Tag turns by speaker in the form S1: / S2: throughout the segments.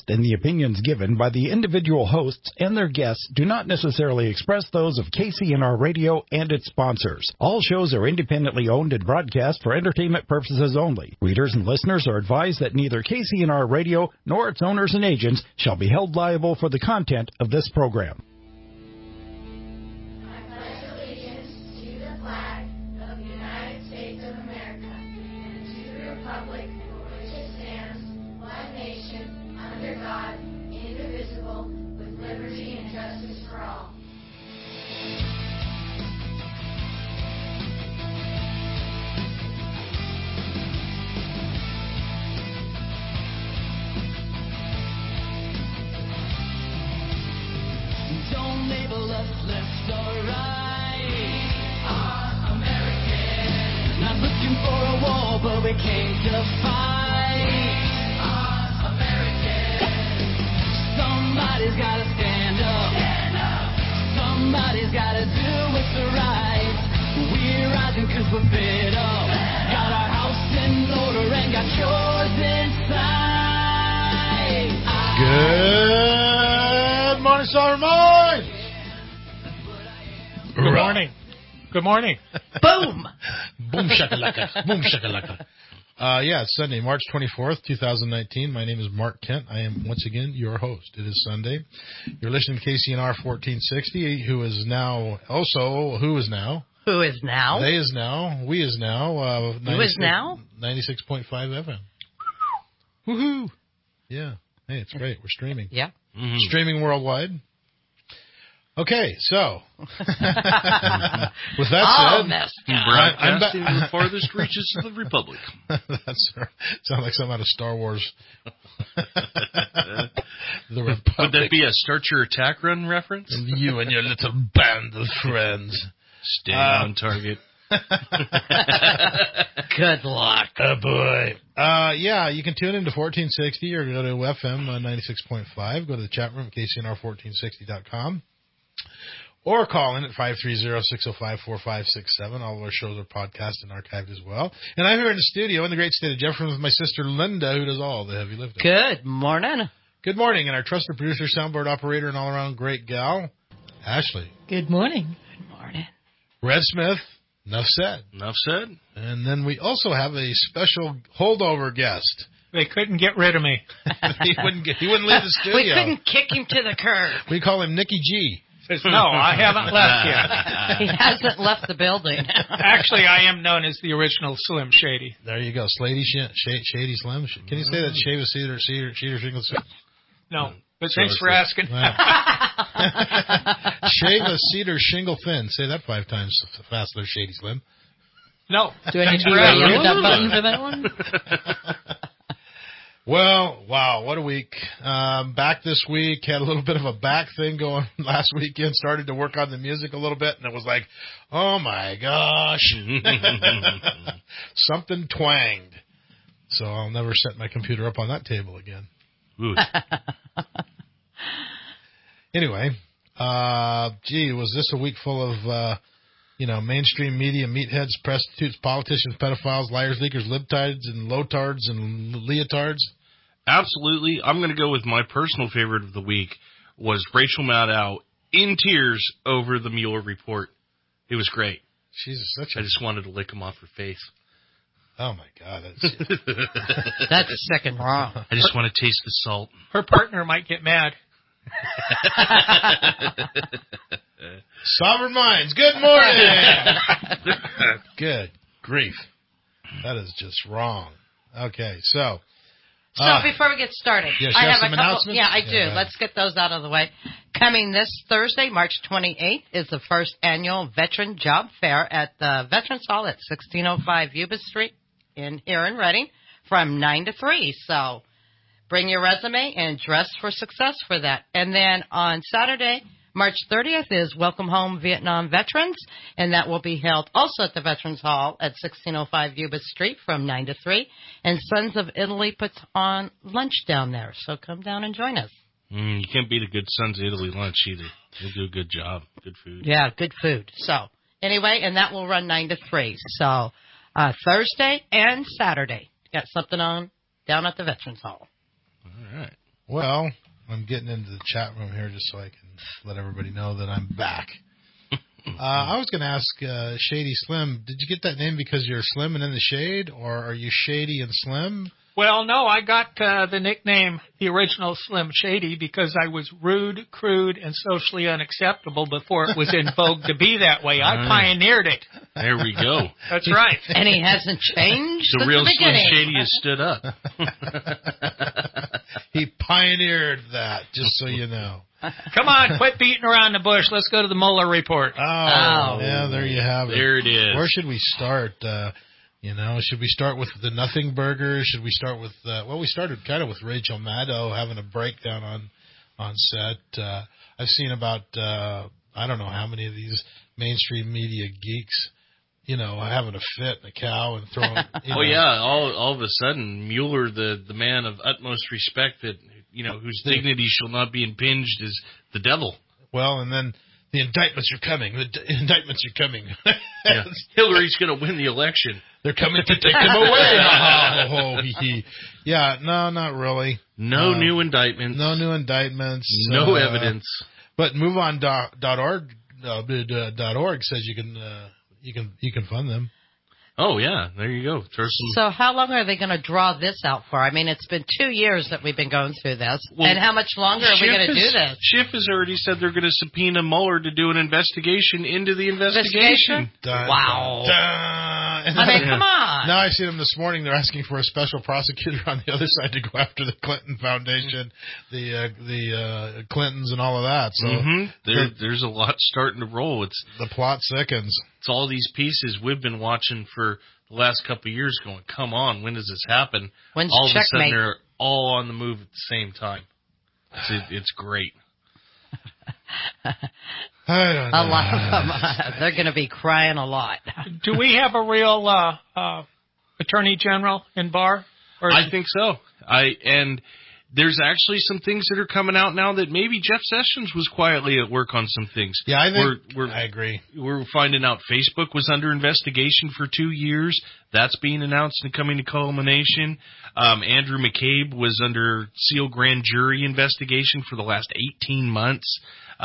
S1: and the opinions given by the individual hosts and their guests do not necessarily express those of KCNR Radio and its sponsors. All shows are independently owned and broadcast for entertainment purposes only. Readers and listeners are advised that neither KCNR Radio nor its owners and agents shall be held liable for the content of this program.
S2: Don't label us left or right. Our American. Not looking for a war, but we came to fight. Our American. Somebody's gotta stand up. Stand up. Somebody's gotta do what's right. We're rising 'cause we're fed up. Got our house in order and got yours inside.
S3: Good morning, Summer Mine.
S4: Good morning. Good morning.
S3: Boom. Boom shakalaka. Boom shakalaka. It's Sunday, March 24th, 2019. My name is Mark Kent. I am, once again, your host. It is Sunday. You're listening to KCNR 1460, who is now, who is now?
S5: Who is now?
S3: They is now. We is now.
S5: Who is now?
S3: 96.5 FM. Woohoo. Yeah. Hey, it's great. We're streaming.
S5: Yeah.
S3: Mm-hmm. Streaming worldwide. Okay, so with that said,
S6: broadcasting to the farthest reaches of the Republic.
S3: That's sounds like something out of Star Wars. The Republic.
S6: Would that be a Start Your Attack Run reference?
S3: You and your little band of friends.
S6: Stay on target.
S5: Good luck.
S3: Oh, boy. You can tune into 1460 or go to FM 96.5. Go to the chat room at KCNR1460.com. Or call in at 530-605-4567. All of our shows are podcast and archived as well. And I'm here in the studio in the great state of Jefferson with my sister Linda, who does all the heavy lifting.
S5: Good morning.
S3: Good morning. And our trusted producer, soundboard operator, and all-around great gal, Ashley.
S7: Good morning.
S5: Good morning.
S3: Red Smith. Enough said.
S6: Enough said.
S3: And then we also have a special holdover guest.
S4: They couldn't get rid of me.
S3: He wouldn't leave the studio.
S5: We couldn't kick him to the curb.
S3: We call him Nicky G.
S4: No, I haven't left yet.
S5: He hasn't left the building.
S4: Actually, I am known as the original Slim Shady.
S3: There you go. Shady Slim. Can you say that shave a cedar shingle?
S4: No, but thanks for asking.
S3: Shave a cedar shingle thin. Say that 5 times fast there, Shady Slim.
S4: No.
S7: Do I need to be ready with that button for that one?
S3: Well, wow, what a week. Back this week, had a little bit of a back thing going last weekend, started to work on the music a little bit, and it was like, oh my gosh. Something twanged. So I'll never set my computer up on that table again. Anyway, was this a week full of, mainstream media, meatheads, prostitutes, politicians, pedophiles, liars, leakers, libtards, and low-tards, and leotards?
S6: Absolutely. I'm going to go with my personal favorite of the week was Rachel Maddow in tears over the Mueller report. It was great. I just wanted to lick him off her face.
S3: Oh, my God.
S5: That's second wrong.
S6: I just want to taste the salt.
S4: Her partner might get mad.
S3: Sovereign Minds, good morning. Good grief. That is just wrong. Okay, so
S5: before we get started,
S3: yes,
S5: I have
S3: some
S5: a couple.
S3: announcements?
S5: Yeah, I do.
S3: Yeah.
S5: Let's get those out of the way. Coming this Thursday, March 28th, is the first annual Veteran Job Fair at the Veterans Hall at 1605 Yuba Street here in Reading from 9 to 3. So bring your resume and dress for success for that. And then on Saturday, March 30th is Welcome Home Vietnam Veterans, and that will be held also at the Veterans Hall at 1605 Yuba Street from 9 to 3. And Sons of Italy puts on lunch down there, so come down and join us.
S6: You can't beat a good Sons of Italy lunch either. They do a good job. Good food.
S5: Yeah, good food. So anyway, and that will run 9 to 3. So Thursday and Saturday, got something on down at the Veterans Hall.
S6: All right.
S3: Well, I'm getting into the chat room here just so I can let everybody know that I'm back. I was going to ask Shady Slim, did you get that name because you're slim and in the shade, or are you shady and slim?
S4: Well, no, I got the nickname, the original Slim Shady, because I was rude, crude, and socially unacceptable before it was in vogue to be that way. I pioneered it.
S6: There we go.
S4: That's right.
S5: And he hasn't changed
S6: The
S5: since
S6: real
S5: the
S6: Slim
S5: beginning.
S6: Shady has stood up.
S3: He pioneered that, just so you know.
S4: Come on, quit beating around the bush. Let's go to the Mueller report.
S3: Oh, yeah, there you have it.
S6: There it is.
S3: Where should we start? Should we start with the Nothing Burger? Should we start with, we started kind of with Rachel Maddow having a breakdown on set. I've seen about, I don't know how many of these mainstream media geeks, having a fit in a cow and throwing.
S6: All of a sudden, Mueller, the man of utmost respect that, whose dignity shall not be impinged, is the devil.
S3: Well, and then the indictments are coming.
S6: Yeah. Hillary's going to win the election.
S3: They're coming to take him away. Yeah, no, not really.
S6: No new indictments.
S3: No new indictments.
S6: No evidence.
S3: But MoveOn.org says you can fund them.
S6: Oh yeah, there you go.
S5: So how long are they going to draw this out for? I mean, it's been 2 years that we've been going through this.
S6: Well,
S5: and how much longer are we going to do this?
S6: Schiff has already said they're going to subpoena Mueller to do an investigation into the investigation.
S5: Wow.
S3: Dun.
S5: I mean, come on.
S3: Now I see them this morning. They're asking for a special prosecutor on the other side to go after the Clinton Foundation, the Clintons, and all of that. So
S6: there's a lot starting to roll.
S3: The plot thickens.
S6: It's all these pieces we've been watching for the last couple of years going, come on, when does this happen?
S5: When's
S6: all of
S5: checkmate?
S6: a sudden, they're all on the move at the same time. It's great.
S3: I don't know.
S5: A lot of them, they're going to be crying a lot.
S4: Do we have a real attorney general in Barr?
S6: I think so. And there's actually some things that are coming out now that maybe Jeff Sessions was quietly at work on some things.
S3: Yeah, I agree.
S6: We're finding out Facebook was under investigation for 2 years. That's being announced and coming to culmination. Andrew McCabe was under SEAL grand jury investigation for the last 18 months.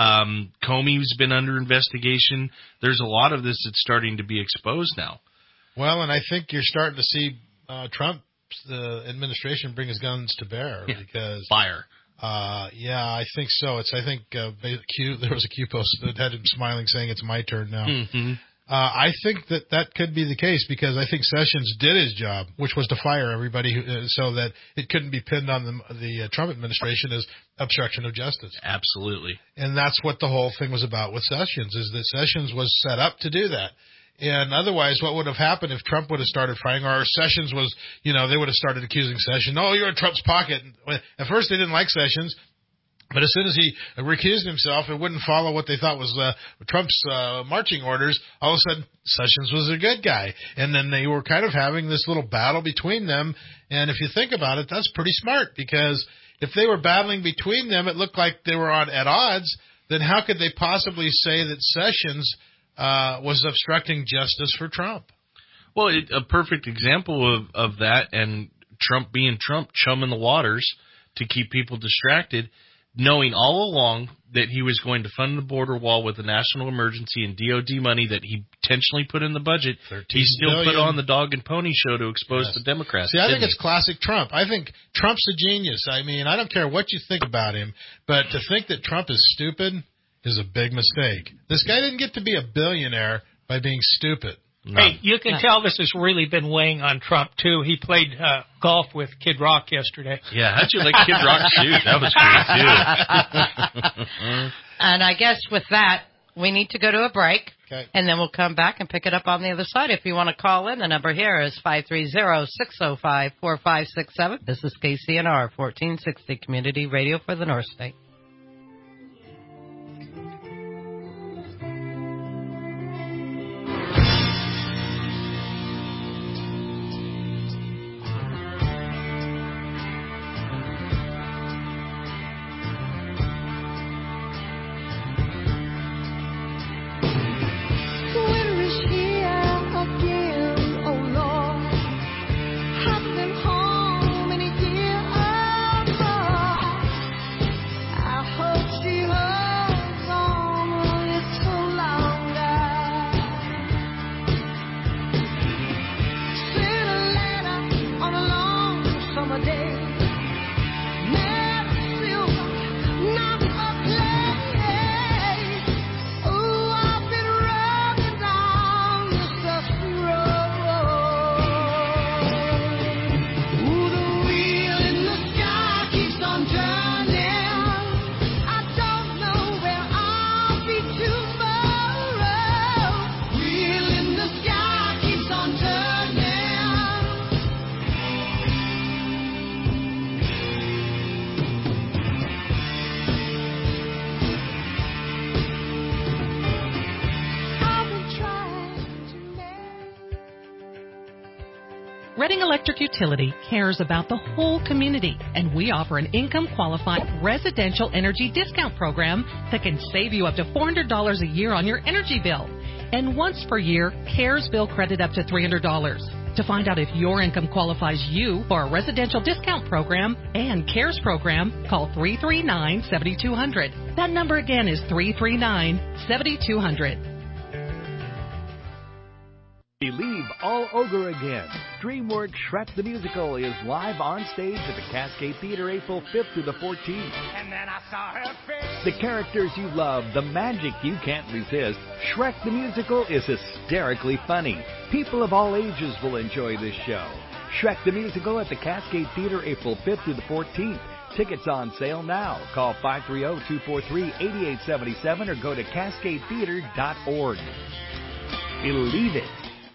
S6: Comey's been under investigation. There's a lot of this that's starting to be exposed now.
S3: Well, and I think you're starting to see Trump, the administration, bring his guns to bear because
S6: fire.
S3: Yeah, I think so. There was a Q post that had him smiling, saying it's my turn now.
S6: Mm-hmm.
S3: I think that could be the case because I think Sessions did his job, which was to fire everybody, so that it couldn't be pinned on the Trump administration as obstruction of justice.
S6: Absolutely.
S3: And that's what the whole thing was about with Sessions, is that Sessions was set up to do that. And otherwise, what would have happened if Trump would have started firing, or Sessions was, they would have started accusing Sessions, oh, you're in Trump's pocket. At first, they didn't like Sessions, but as soon as he recused himself and wouldn't follow what they thought was Trump's marching orders, all of a sudden, Sessions was a good guy. And then they were kind of having this little battle between them. And if you think about it, that's pretty smart, because if they were battling between them, it looked like they were at odds. Then how could they possibly say that Sessions was obstructing justice for Trump?
S6: Well, a perfect example of that, and Trump being Trump, chumming the waters to keep people distracted, knowing all along that he was going to fund the border wall with a national emergency and DOD money that he intentionally put in the budget. He still put on the dog and pony show to expose the Democrats.
S3: See, I think it's classic Trump. I think Trump's a genius. I mean, I don't care what you think about him, but to think that Trump is stupid is a big mistake. This guy didn't get to be a billionaire by being stupid.
S6: No.
S4: Hey, you can tell this has really been weighing on Trump, too. He played golf with Kid Rock yesterday.
S6: Yeah, how'd you like Kid Rock shoot? That was great, too.
S5: And I guess with that, we need to go to a break,
S3: Okay.
S5: and then we'll come back and pick it up on the other side. If you want to call in, the number here is 530-605-4567. This is KCNR, 1460 Community Radio for the North State.
S2: Winter is here again, oh Lord. Haven't been home in a year or more.
S8: Reading Electric Utility cares about the whole community, and we offer an income-qualified residential energy discount program that can save you up to $400 a year on your energy bill. And once per year, CARES bill credit up to $300. To find out if your income qualifies you for a residential discount program and CARES program, call 339-7200. That number again is 339-7200.
S9: Believe all over again. DreamWorks Shrek the Musical is live on stage at the Cascade Theater April 5th through the 14th.
S2: And then I saw her face.
S9: The characters you love, the magic you can't resist. Shrek the Musical is hysterically funny. People of all ages will enjoy this show. Shrek the Musical at the Cascade Theater April 5th through the 14th. Tickets on sale now. Call 530-243-8877 or go to cascadetheater.org. Believe it.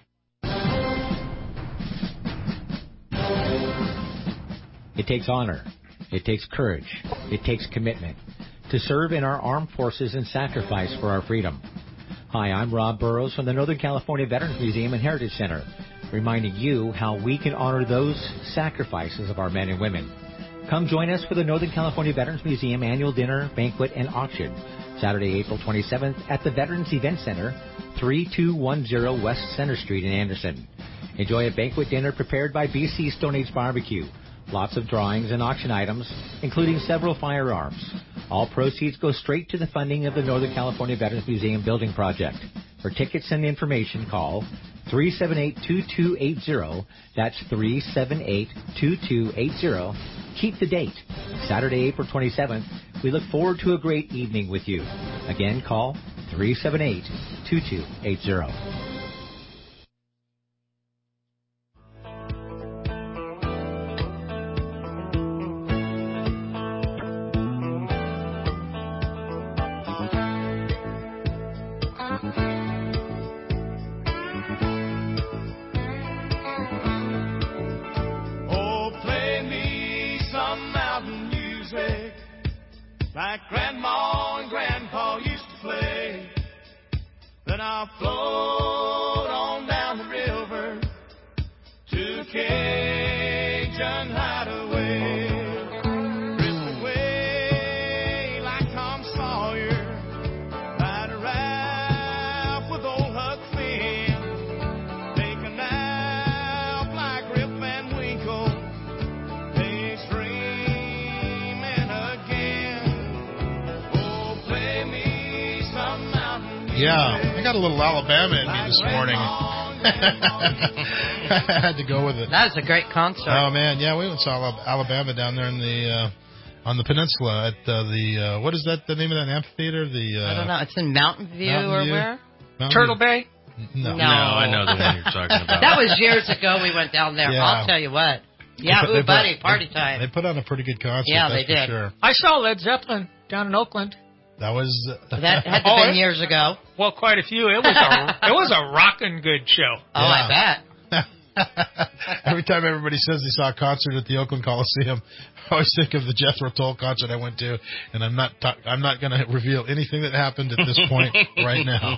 S10: It takes honor. It takes courage. It takes commitment to serve in our armed forces and sacrifice for our freedom. Hi, I'm Rob Burrows from the Northern California Veterans Museum and Heritage Center, reminding you how we can honor those sacrifices of our men and women. Come join us for the Northern California Veterans Museum annual dinner, banquet, and auction, Saturday, April 27th at the Veterans Event Center, 3210 West Center Street in Anderson. Enjoy a banquet dinner prepared by BC Stone Age Barbecue. Lots of drawings and auction items, including several firearms. All proceeds go straight to the funding of the Northern California Veterans Museum building project. For tickets and information, call 378-2280. That's 378-2280. Keep the date, Saturday, April 27th. We look forward to a great evening with you. Again, call 378-2280.
S2: Like Grandma and Grandpa used to play. Then I'll float on down the river to Cajun Hideaway. Drift away like Tom Sawyer. Ride a raft with old Huck Finn. Take a nap like Rip Van Winkle. Daydreaming again.
S3: Yeah, I got a little Alabama in me this morning. I had to go with it.
S5: That was a great concert.
S3: Oh man, yeah, we went and saw Alabama down there in the on the peninsula at the what is that? The name of that amphitheater?
S5: I don't know. It's in Mountain View or where?
S4: Turtle Bay?
S3: No,
S6: I know the one you're talking about.
S5: That was years ago. We went down there.
S3: Yeah.
S5: I'll tell you what. Yeah, buddy, party time.
S3: They put on a pretty good concert.
S5: Yeah,
S3: that's
S5: they did.
S3: For sure.
S4: I saw Led Zeppelin down in Oakland.
S3: That was
S5: that had to have been years ago.
S4: Well, quite a few. It was a rockin' good show.
S5: Oh, I bet.
S3: Every time everybody says they saw a concert at the Oakland Coliseum, I always think of the Jethro Tull concert I went to, and I'm not going to reveal anything that happened at this point right now.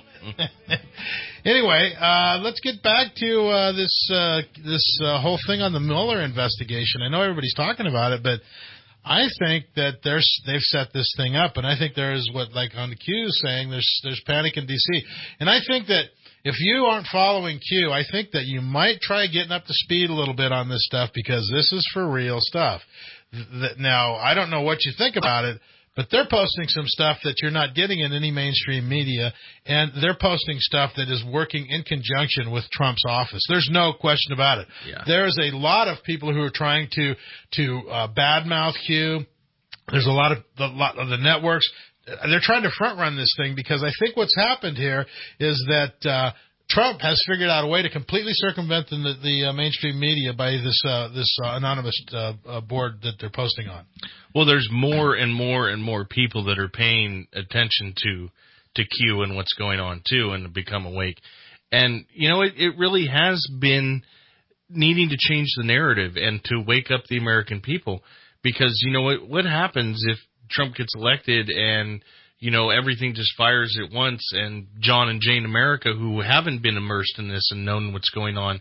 S3: Anyway, let's get back to this whole thing on the Mueller investigation. I know everybody's talking about it, but I think that they've set this thing up, and I think there is what, like on the Q saying, there's panic in D.C. And I think that if you aren't following Q, I think that you might try getting up to speed a little bit on this stuff, because this is for real stuff. Now, I don't know what you think about it, but they're posting some stuff that you're not getting in any mainstream media, and they're posting stuff that is working in conjunction with Trump's office. There's no question about it.
S6: Yeah.
S3: There's a lot of people who are trying to badmouth Q. There's a lot of the networks. They're trying to front run this thing, because I think what's happened here is that Trump has figured out a way to completely circumvent the mainstream media by this anonymous board that they're posting on.
S6: Well, there's more and more and more people that are paying attention to Q and what's going on too, and become awake. And you know, it really has been needing to change the narrative and to wake up the American people, because you know what happens if Trump gets elected and you know everything just fires at once, and John and Jane America, who haven't been immersed in this and known what's going on,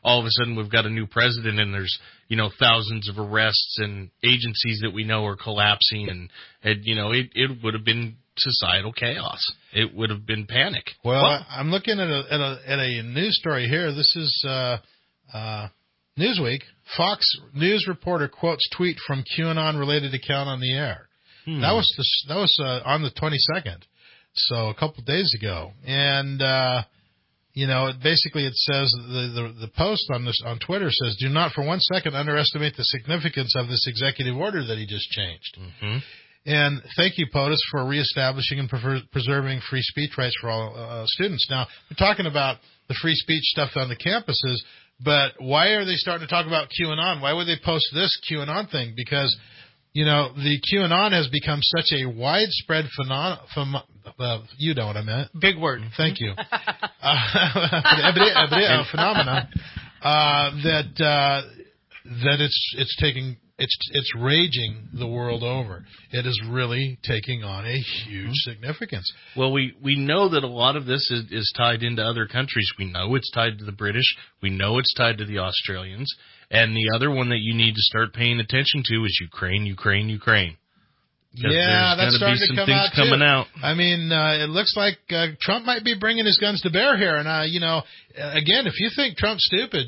S6: all of a sudden we've got a new president and there's, thousands of arrests and agencies that we know are collapsing and it would have been societal chaos. It would have been panic.
S3: Well, I'm looking at a news story here. This is Newsweek. Fox News reporter quotes tweet from QAnon-related account on the air. That was on the 22nd, so a couple of days ago. And basically it says the post on Twitter says, "Do not for 1 second underestimate the significance of this executive order that he just changed." Mm-hmm. And thank you, POTUS, for reestablishing and preserving free speech rights for all students. Now, we're talking about the free speech stuff on the campuses, but why are they starting to talk about QAnon? Why would they post this QAnon thing? Because, the QAnon has become such a widespread phenomenon. You know what I meant.
S4: Big word.
S3: Thank you. Phenomenon that it's taking. It's raging the world over. It is really taking on a huge significance.
S6: Well, we know that a lot of this is tied into other countries. We know it's tied to the British. We know it's tied to the Australians. And the other one that you need to start paying attention to is Ukraine.
S3: Yeah, that's starting to come out, too.
S6: Coming out.
S3: I mean, it looks like Trump might be bringing his guns to bear here. And, again, if you think Trump's stupid,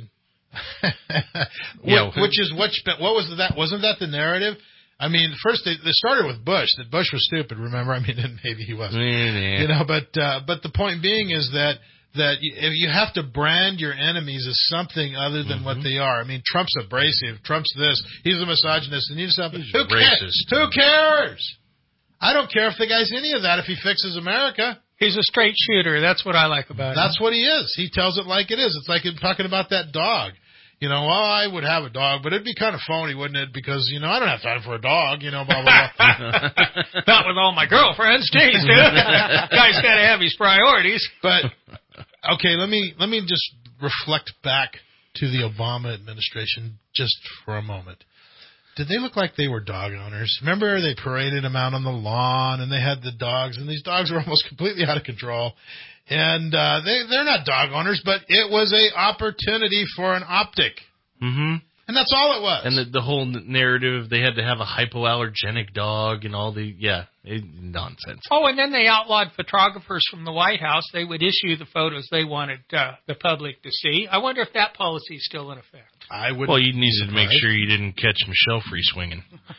S3: which is what was that? Wasn't that the narrative? I mean, first they started with Bush, that Bush was stupid. Remember? I mean, and maybe he wasn't.
S6: Yeah.
S3: But the point being is that if you have to brand your enemies as something other than what they are. I mean, Trump's abrasive. Trump's this. He's a misogynist, and he's something. Who cares? Who cares? I don't care if the guy's any of that. If he fixes America.
S4: He's a straight shooter. That's what I like about him.
S3: That's what he is. He tells it like it is. It's like him talking about that dog. I would have a dog, but it'd be kind of phony, wouldn't it? Because, I don't have time for a dog, blah, blah, blah.
S4: Not with all my girlfriends. Jeez, dude. Guy's got to have his priorities.
S3: But, okay, let me just reflect back to the Obama administration just for a moment. Did they look like they were dog owners? Remember they paraded them out on the lawn, and they had the dogs, and these dogs were almost completely out of control. And they're not dog owners, but it was a opportunity for an optic. Mm-hmm. And that's all it was.
S6: And the whole narrative, they had to have a hypoallergenic dog and all nonsense.
S4: Oh, and then they outlawed photographers from the White House. They would issue the photos they wanted the public to see. I wonder if that policy is still in effect.
S6: Well, you needed to make sure you didn't catch Michelle free swinging.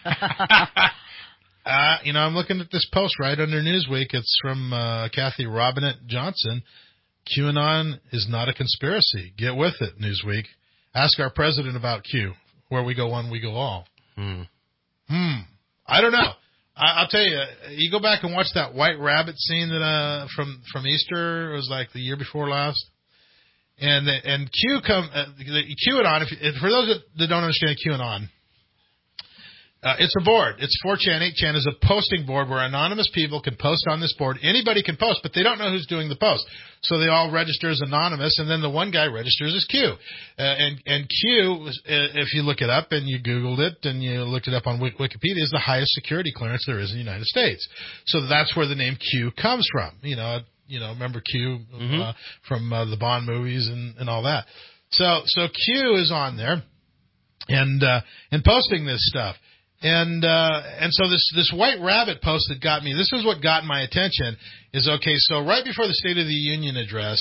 S3: I'm looking at this post right under Newsweek. It's from Kathy Robinette Johnson. QAnon is not a conspiracy. Get with it, Newsweek. Ask our president about Q. Where we go one, we go all. I don't know. I'll tell you. You go back and watch that White Rabbit scene that from Easter. It was like the year before last. And QAnon. For those that don't understand QAnon. It's a board. It's 4chan. 8chan is a posting board where anonymous people can post on this board. Anybody can post, but they don't know who's doing the post. So they all register as anonymous, and then the one guy registers as Q. And Q, if you look it up and you Googled it and you looked it up on Wikipedia, is the highest security clearance there is in the United States. So that's where the name Q comes from. Remember Q from the Bond movies and all that. So Q is on there and posting this stuff. And so this White Rabbit post that got me, this is what got my attention, is okay, so right before the State of the Union address,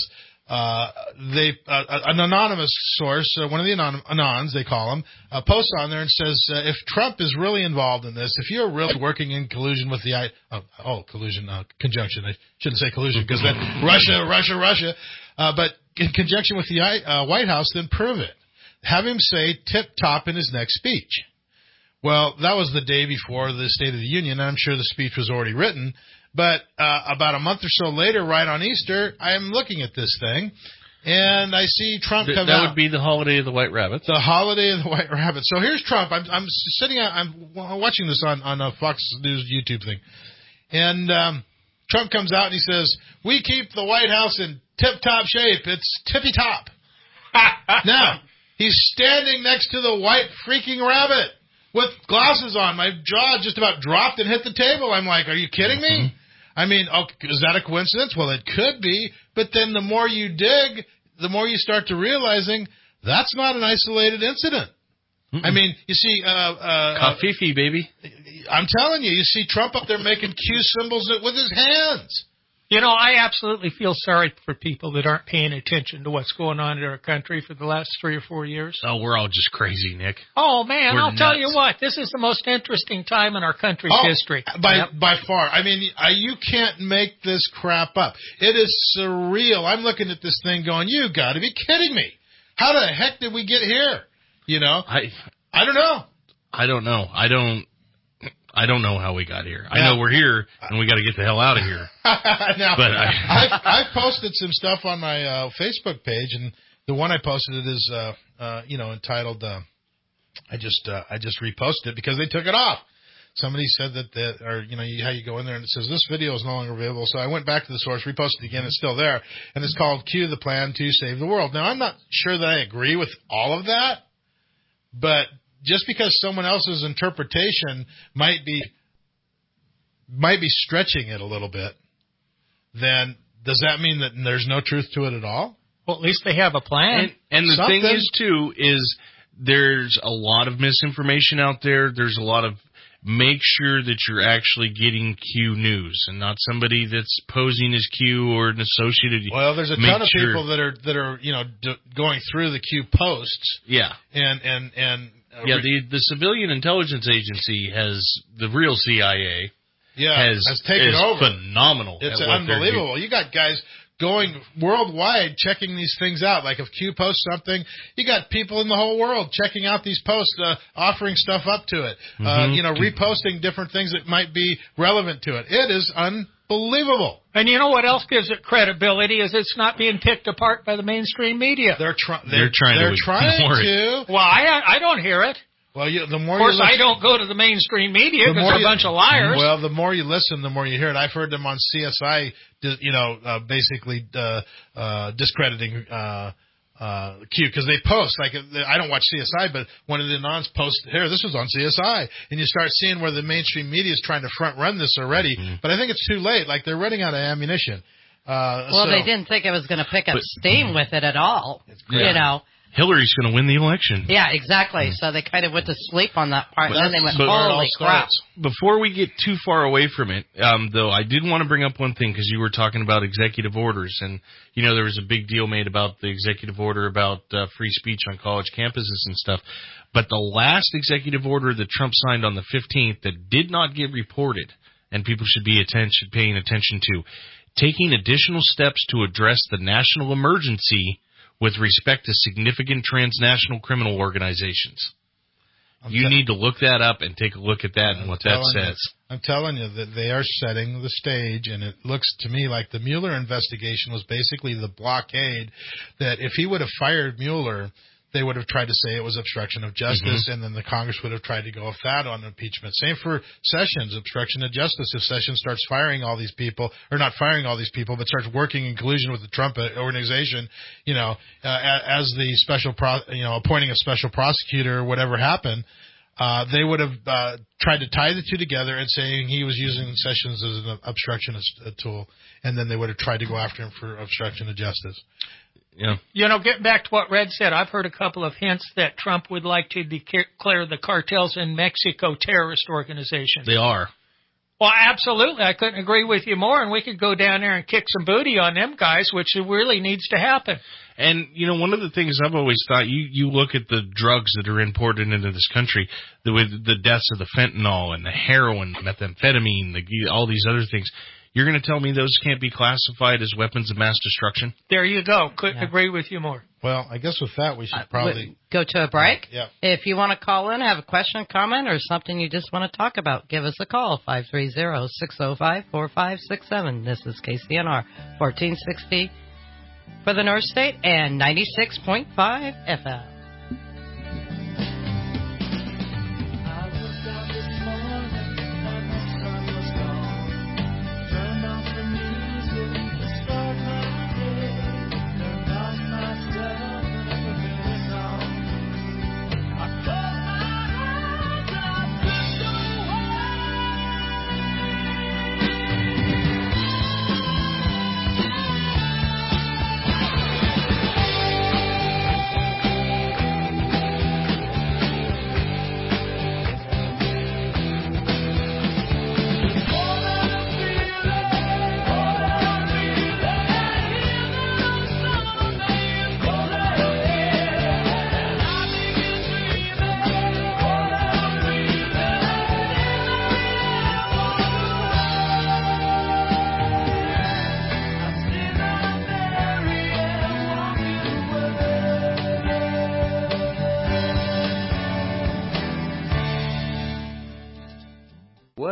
S3: an anonymous source, one of the anons, they call them, posts on there and says, if Trump is really involved in this, if you're really working in collusion with the, conjunction, I shouldn't say collusion because then Russia, but in conjunction with the White House, then prove it. Have him say tip top in his next speech. Well, that was the day before the State of the Union, and I'm sure the speech was already written. But about a month or so later, right on Easter, I'm looking at this thing, and I see Trump come out.
S6: That would be the holiday of the White Rabbit.
S3: The holiday of the White Rabbit. So here's Trump. I'm sitting out. I'm watching this on a Fox News YouTube thing, and Trump comes out and he says, "We keep the White House in tip-top shape. It's tippy-top." Now he's standing next to the white freaking rabbit with glasses on. My jaw just about dropped and hit the table. I'm like, are you kidding me? I mean, is that a coincidence? Well, it could be. But then the more you dig, the more you start to realizing That's not an isolated incident. I mean, you see...
S6: Kafifi, baby.
S3: I'm telling you, you see Trump up there making Q symbols with his hands.
S4: You know, I absolutely feel sorry for people that aren't paying attention to what's going on in our country for the last 3 or 4 years.
S6: Oh, we're all just crazy, Nick.
S4: Oh, man, I'll tell you
S6: nuts.
S4: what. This is the most interesting time in our country's history.
S3: By far. I mean, you can't make this crap up. It is surreal. I'm looking at this thing going, you got to be kidding me. How the heck did we get here? You know? I don't know.
S6: I don't know. I don't know how we got here. I know we're here, and we got to get the hell out of here.
S3: Now,
S6: but
S3: I've posted some stuff on my Facebook page, and the one I posted it is, entitled. I just reposted it because they took it off. Somebody said how you go in there and it says this video is no longer available. So I went back to the source, reposted it again. It's still there, and it's called "Q: The Plan to Save the World." Now I'm not sure that I agree with all of that, but just because someone else's interpretation might be stretching it a little bit, then does that mean that there's no truth to it at all?
S4: Well, at least they have a plan.
S6: And the thing is, too, is there's a lot of misinformation out there. There's a lot of make sure that you're actually getting Q news and not somebody that's posing as Q or an associated.
S3: Well, there's a ton of people that are going through the Q posts.
S6: Yeah. The civilian intelligence agency the real CIA has taken over. Phenomenal.
S3: It's unbelievable. You got guys going worldwide checking these things out. Like if Q posts something, you got people in the whole world checking out these posts, offering stuff up to it, reposting different things that might be relevant to it. It is unbelievable.
S4: And you know what else gives it credibility is it's not being picked apart by the mainstream media.
S3: They're trying
S6: to.
S4: Well, I don't hear it.
S3: Well, the more
S4: of course, I don't go to the mainstream media because they're a bunch of liars.
S3: Well, the more you listen, the more you hear it. I've heard them on CSI, basically discrediting Q because they post. Like, I don't watch CSI, but one of the anons posts, here, this was on CSI. And you start seeing where the mainstream media is trying to front run this already. Mm-hmm. But I think it's too late. Like, they're running out of ammunition.
S5: They didn't think it was going to pick up steam with it at all.
S6: Hillary's going to win the election.
S5: Yeah, exactly. So they kind of went to sleep on that part, and then they went, holy crap.
S6: Before we get too far away from it, though, I did want to bring up one thing, because you were talking about executive orders, and, there was a big deal made about the executive order about free speech on college campuses and stuff. But the last executive order that Trump signed on the 15th that did not get reported, and people should be paying attention to, taking additional steps to address the national emergency with respect to significant transnational criminal organizations. You need to look that up and take a look at that and what that says.
S3: I'm telling you that they are setting the stage, and it looks to me like the Mueller investigation was basically the blockade that if he would have fired Mueller, they would have tried to say it was obstruction of justice, and then the Congress would have tried to go with that on impeachment. Same for Sessions, obstruction of justice. If Sessions starts firing all these people, or not firing all these people, but starts working in collusion with the Trump organization, as the special, appointing a special prosecutor or whatever happened, they would have tried to tie the two together and saying he was using Sessions as an obstructionist tool, and then they would have tried to go after him for obstruction of justice.
S6: Yeah.
S4: Getting back to what Red said, I've heard a couple of hints that Trump would like to declare the cartels in Mexico terrorist organizations.
S6: They are.
S4: Well, absolutely. I couldn't agree with you more, and we could go down there and kick some booty on them guys, which really needs to happen.
S6: And, one of the things I've always thought, you look at the drugs that are imported into this country, the deaths of the fentanyl and the heroin, methamphetamine, all these other things. You're going to tell me those can't be classified as weapons of mass destruction?
S4: There you go. Couldn't agree with you more.
S3: Well, I guess with that, we should probably
S5: go to a break.
S3: Yeah.
S5: If you want to call in, have a question, comment, or something you just want to talk about, give us a call, 530-605-4567. This is KCNR, 1460 for the North State and 96.5 FM.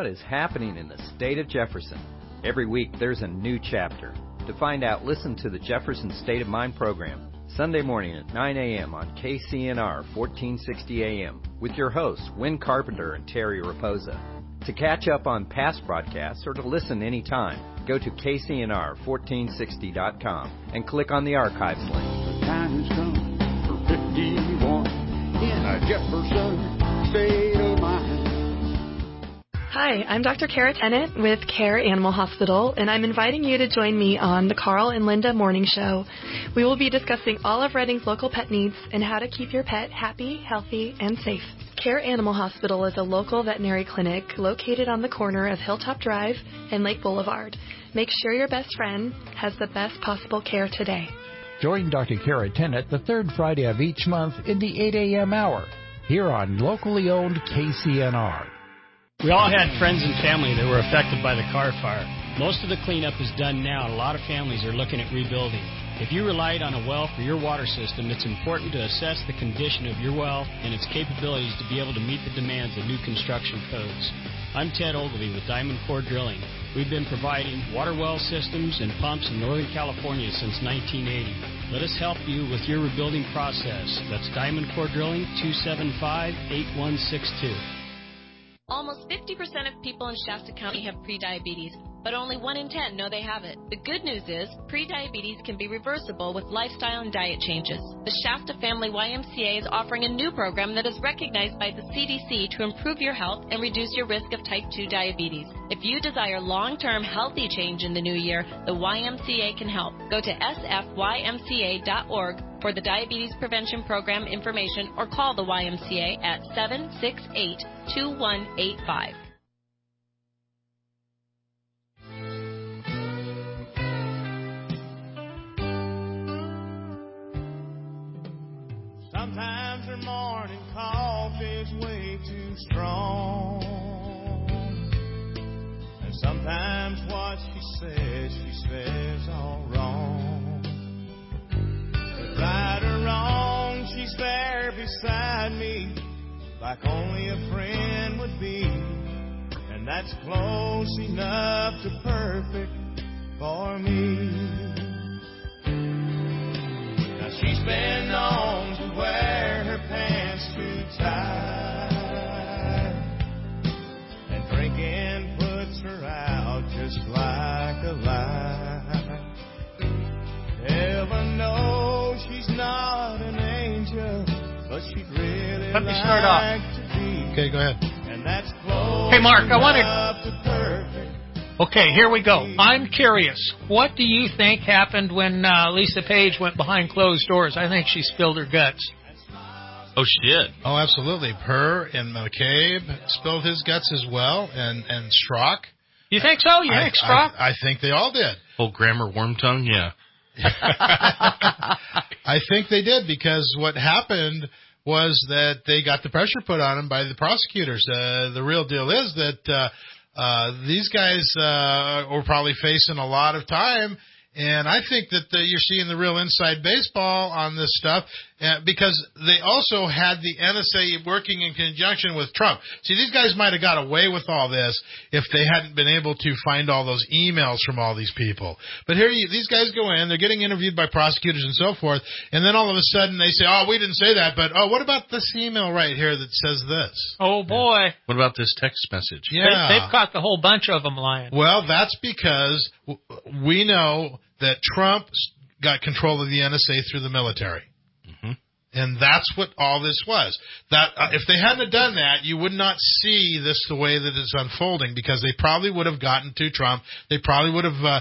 S11: what is happening in the state of Jefferson. Every week there's a new chapter. To find out, listen to the Jefferson State of Mind program, Sunday morning at 9 a.m. on KCNR 1460 AM with your hosts, Win Carpenter and Terry Raposa. To catch up on past broadcasts or to listen anytime, go to KCNR1460.com and click on the archives link.
S12: The time has come for 51 in a Jefferson State of Mind.
S13: Hi, I'm Dr. Kara Tennant with Care Animal Hospital, and I'm inviting you to join me on the Carl and Linda Morning Show. We will be discussing all of Reading's local pet needs and how to keep your pet happy, healthy, and safe. Care Animal Hospital is a local veterinary clinic located on the corner of Hilltop Drive and Lake Boulevard. Make sure your best friend has the best possible care today.
S1: Join Dr. Kara Tennant the third Friday of each month in the 8 a.m. hour here on locally owned KCNR.
S14: We all had friends and family that were affected by the car fire. Most of the cleanup is done now, and a lot of families are looking at rebuilding. If you relied on a well for your water system, it's important to assess the condition of your well and its capabilities to be able to meet the demands of new construction codes. I'm Ted Ogilvie with Diamond Core Drilling. We've been providing water well systems and pumps in Northern California since 1980. Let us help you with your rebuilding process. That's Diamond Core Drilling, 275-8162.
S15: Almost 50% of people in Shasta County have prediabetes, but only 1 in 10 know they have it. The good news is prediabetes can be reversible with lifestyle and diet changes. The Shasta Family YMCA is offering a new program that is recognized by the CDC to improve your health and reduce your risk of type 2 diabetes. If you desire long-term healthy change in the new year, the YMCA can help. Go to sfymca.org for the Diabetes Prevention Program information or call the YMCA at 768-2185.
S16: Sometimes her morning coffee's way too strong, and sometimes what she says all wrong. But right or wrong, she's there beside me, like only a friend would be, and that's close enough to perfect for me. Now she's been known to wear her pants too tight, and drinking puts her out just like a light. Heaven knows she's not an angel, but she'd really
S4: Let me start off.
S16: like to be.
S3: Okay, go ahead.
S16: And that's close
S4: Hey, Mark, I want
S16: enough to perfect.
S4: Okay, here we go. I'm curious. What do you think happened when Lisa Page went behind closed doors? I think she spilled her guts.
S6: Oh, shit.
S3: Oh, absolutely. Her and McCabe spilled his guts as well, and Strzok.
S4: You think so? You think Strzok?
S3: I think they all did.
S6: Oh, Grammar Wormtongue, yeah.
S3: I think they did, because what happened was that they got the pressure put on them by the prosecutors. The real deal is that these guys were probably facing a lot of time, and I think that you're seeing the real inside baseball on this stuff, because they also had the NSA working in conjunction with Trump. See, these guys might have got away with all this if they hadn't been able to find all those emails from all these people. But here these guys go in, they're getting interviewed by prosecutors and so forth, and then all of a sudden they say, oh, we didn't say that, but what about this email right here that says this?
S4: Oh, boy.
S6: What about this text message?
S3: Yeah.
S4: They've caught the whole bunch of them lying.
S3: Well, that's because we know that Trump got control of the NSA through the military.
S6: Mm-hmm.
S3: And that's what all this was. That if they hadn't done that, you would not see this the way that it's unfolding, because they probably would have gotten to Trump. They probably would have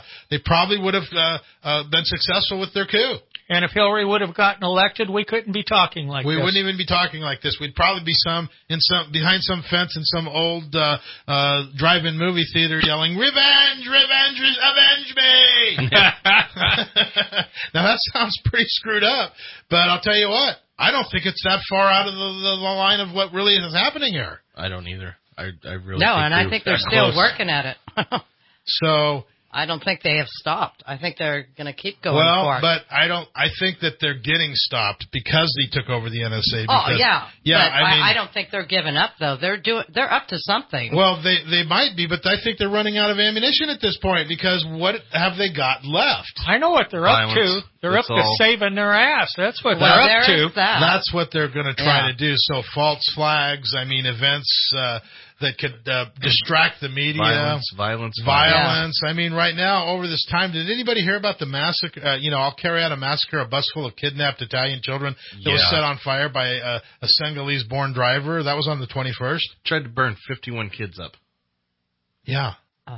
S3: been successful with their coup.
S4: And if Hillary would have gotten elected, we couldn't be talking like this.
S3: We wouldn't even be talking like this. We'd probably be behind some fence in some old drive-in movie theater yelling, "Revenge, revenge, avenge me!" Now that sounds pretty screwed up, but I'll tell you what, I don't think it's that far out of the line of what really is happening here.
S6: I don't either. I really
S5: no,
S6: think
S5: and I think they're still
S6: close.
S5: working at it.
S3: So
S5: I don't think they have stopped. I think they're going to keep going
S3: well,
S5: for it.
S3: but I think that they're getting stopped because they took over the NSA. Because,
S5: yeah.
S3: Yeah,
S5: but I don't think they're giving up, though. They're up to something.
S3: Well, they might be, but I think they're running out of ammunition at this point because what have they got left?
S4: I know what they're up to. They're up to saving their ass. That's what they're up to.
S3: That's what they're going to try to do. So false flags, events that could distract the media.
S6: Violence.
S3: Yeah. I mean, right now, over this time, did anybody hear about the massacre? I'll carry out a massacre, a bus full of kidnapped Italian children that was set on fire by a Senegalese-born driver. That was on the 21st.
S6: Tried to burn 51 kids up.
S3: Yeah.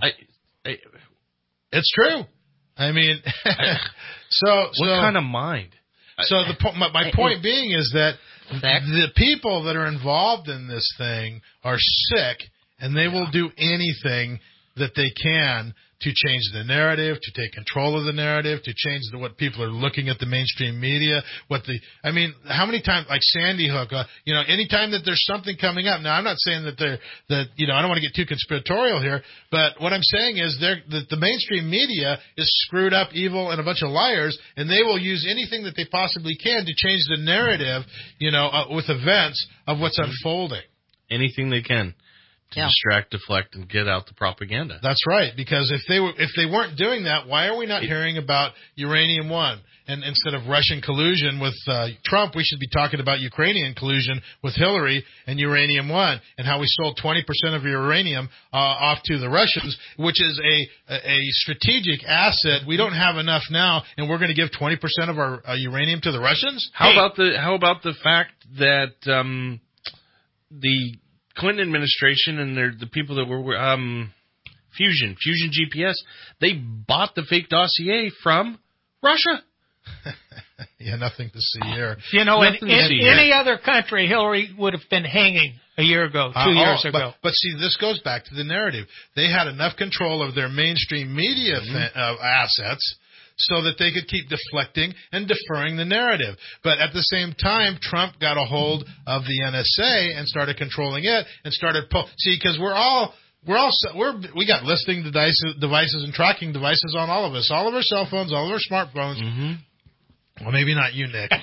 S3: It's true. I mean, what
S6: kind of mind?
S3: So my point being is that the people that are involved in this thing are sick, and they will do anything that they can to change the narrative, to take control of the narrative, to change what people are looking at the mainstream media. How many times, like Sandy Hook, anytime that there's something coming up. Now, I'm not saying that I don't want to get too conspiratorial here, but what I'm saying is that the mainstream media is screwed up, evil, and a bunch of liars, and they will use anything that they possibly can to change the narrative, with events of what's unfolding.
S6: Anything they can. To distract, deflect, and get out the propaganda.
S3: That's right. Because if they weren't doing that, why are we not hearing about Uranium One? And instead of Russian collusion with Trump, we should be talking about Ukrainian collusion with Hillary and Uranium One, and how we sold 20% of uranium off to the Russians, which is a strategic asset. We don't have enough now, and we're going to give 20% of our uranium to the Russians.
S6: How about the fact that the Clinton administration and the people that were Fusion GPS, they bought the fake dossier from Russia.
S3: Yeah, nothing to see here.
S4: In any other country, Hillary would have been hanging a year ago, 2 years ago.
S3: But see, this goes back to the narrative. They had enough control of their mainstream media assets so that they could keep deflecting and deferring the narrative. But at the same time, Trump got a hold of the NSA and started controlling it and started because we got listening devices and tracking devices on all of us, all of our cell phones, all of our smartphones. Mm-hmm. Well, maybe not you, Nick.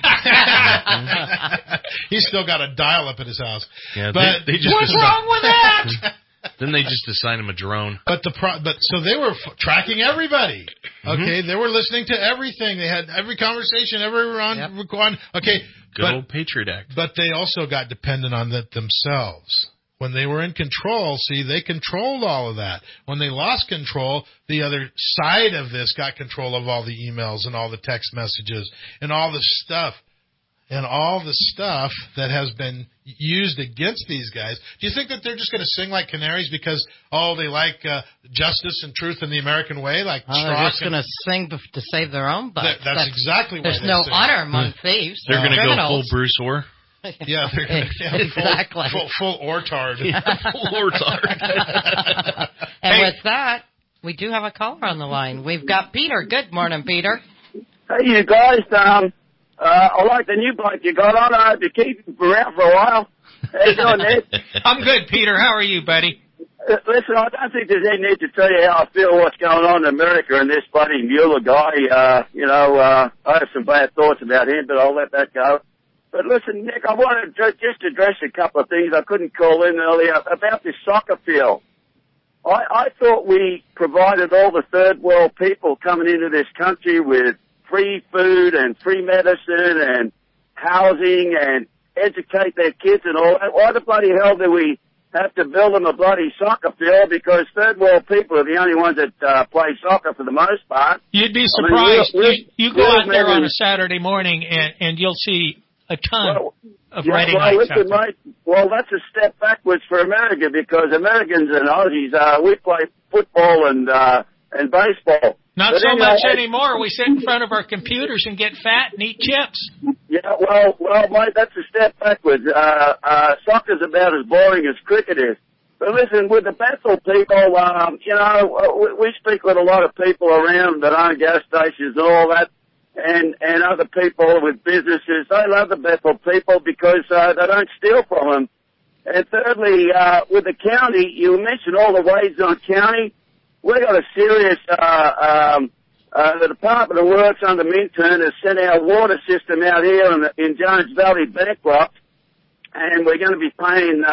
S3: He's still got a dial-up at his house.
S6: Yeah,
S3: but
S4: what's wrong with that?
S6: Then they just assign him a drone.
S3: So they were tracking everybody. Okay, They were listening to everything. They had every conversation, every run. Okay,
S6: good old Patriot Act.
S3: But they also got dependent on that themselves. When they were in control, they controlled all of that. When they lost control, the other side of this got control of all the emails and all the text messages and all the stuff. And all the stuff that has been used against these guys. Do you think that they're just going to sing like canaries because, they like justice and truth in the American way? Like
S5: they're just going to sing to save their own butts.
S3: That's exactly why
S5: there's no honor among thieves.
S6: They're going to go full Bruce Orr.
S3: Yeah, they're going to
S5: exactly.
S3: full Ortard.
S6: Full Ortard.
S5: And with that, we do have a caller on the line. We've got Peter. Good morning, Peter.
S17: Hey, you guys. I like the new bloke you got on. I hope you keep him around for a while. How you doing, Ned?
S4: I'm good, Peter. How are you, buddy?
S17: Listen, I don't think there's any need to tell you how I feel what's going on in America and this bloody Mueller guy. I have some bad thoughts about him, but I'll let that go. But listen, Nick, I wanted to just address a couple of things. I couldn't call in earlier about this soccer field. I thought we provided all the third world people coming into this country with free food and free medicine and housing and educate their kids and all that. Why the bloody hell do we have to build them a bloody soccer field? Because third world people are the only ones that play soccer for the most part.
S4: You'd be surprised. You go out there on a Saturday morning and you'll see a ton of Reading Lights out there.
S17: Mate, well, that's a step backwards for America because Americans and Aussies, we play football and baseball.
S4: Not so much anymore. We sit in front of our computers and get fat and eat chips.
S17: Yeah, well, mate, that's a step backwards. Soccer's about as boring as cricket is. But listen, with the Bethel people, we speak with a lot of people around that own gas stations and all that, and other people with businesses. They love the Bethel people because they don't steal from them. And thirdly, with the county, you mentioned all the raids on county. we got a serious, the Department of Works under Minturn has sent our water system out here in Jones Valley bankrupt, and we're going to be paying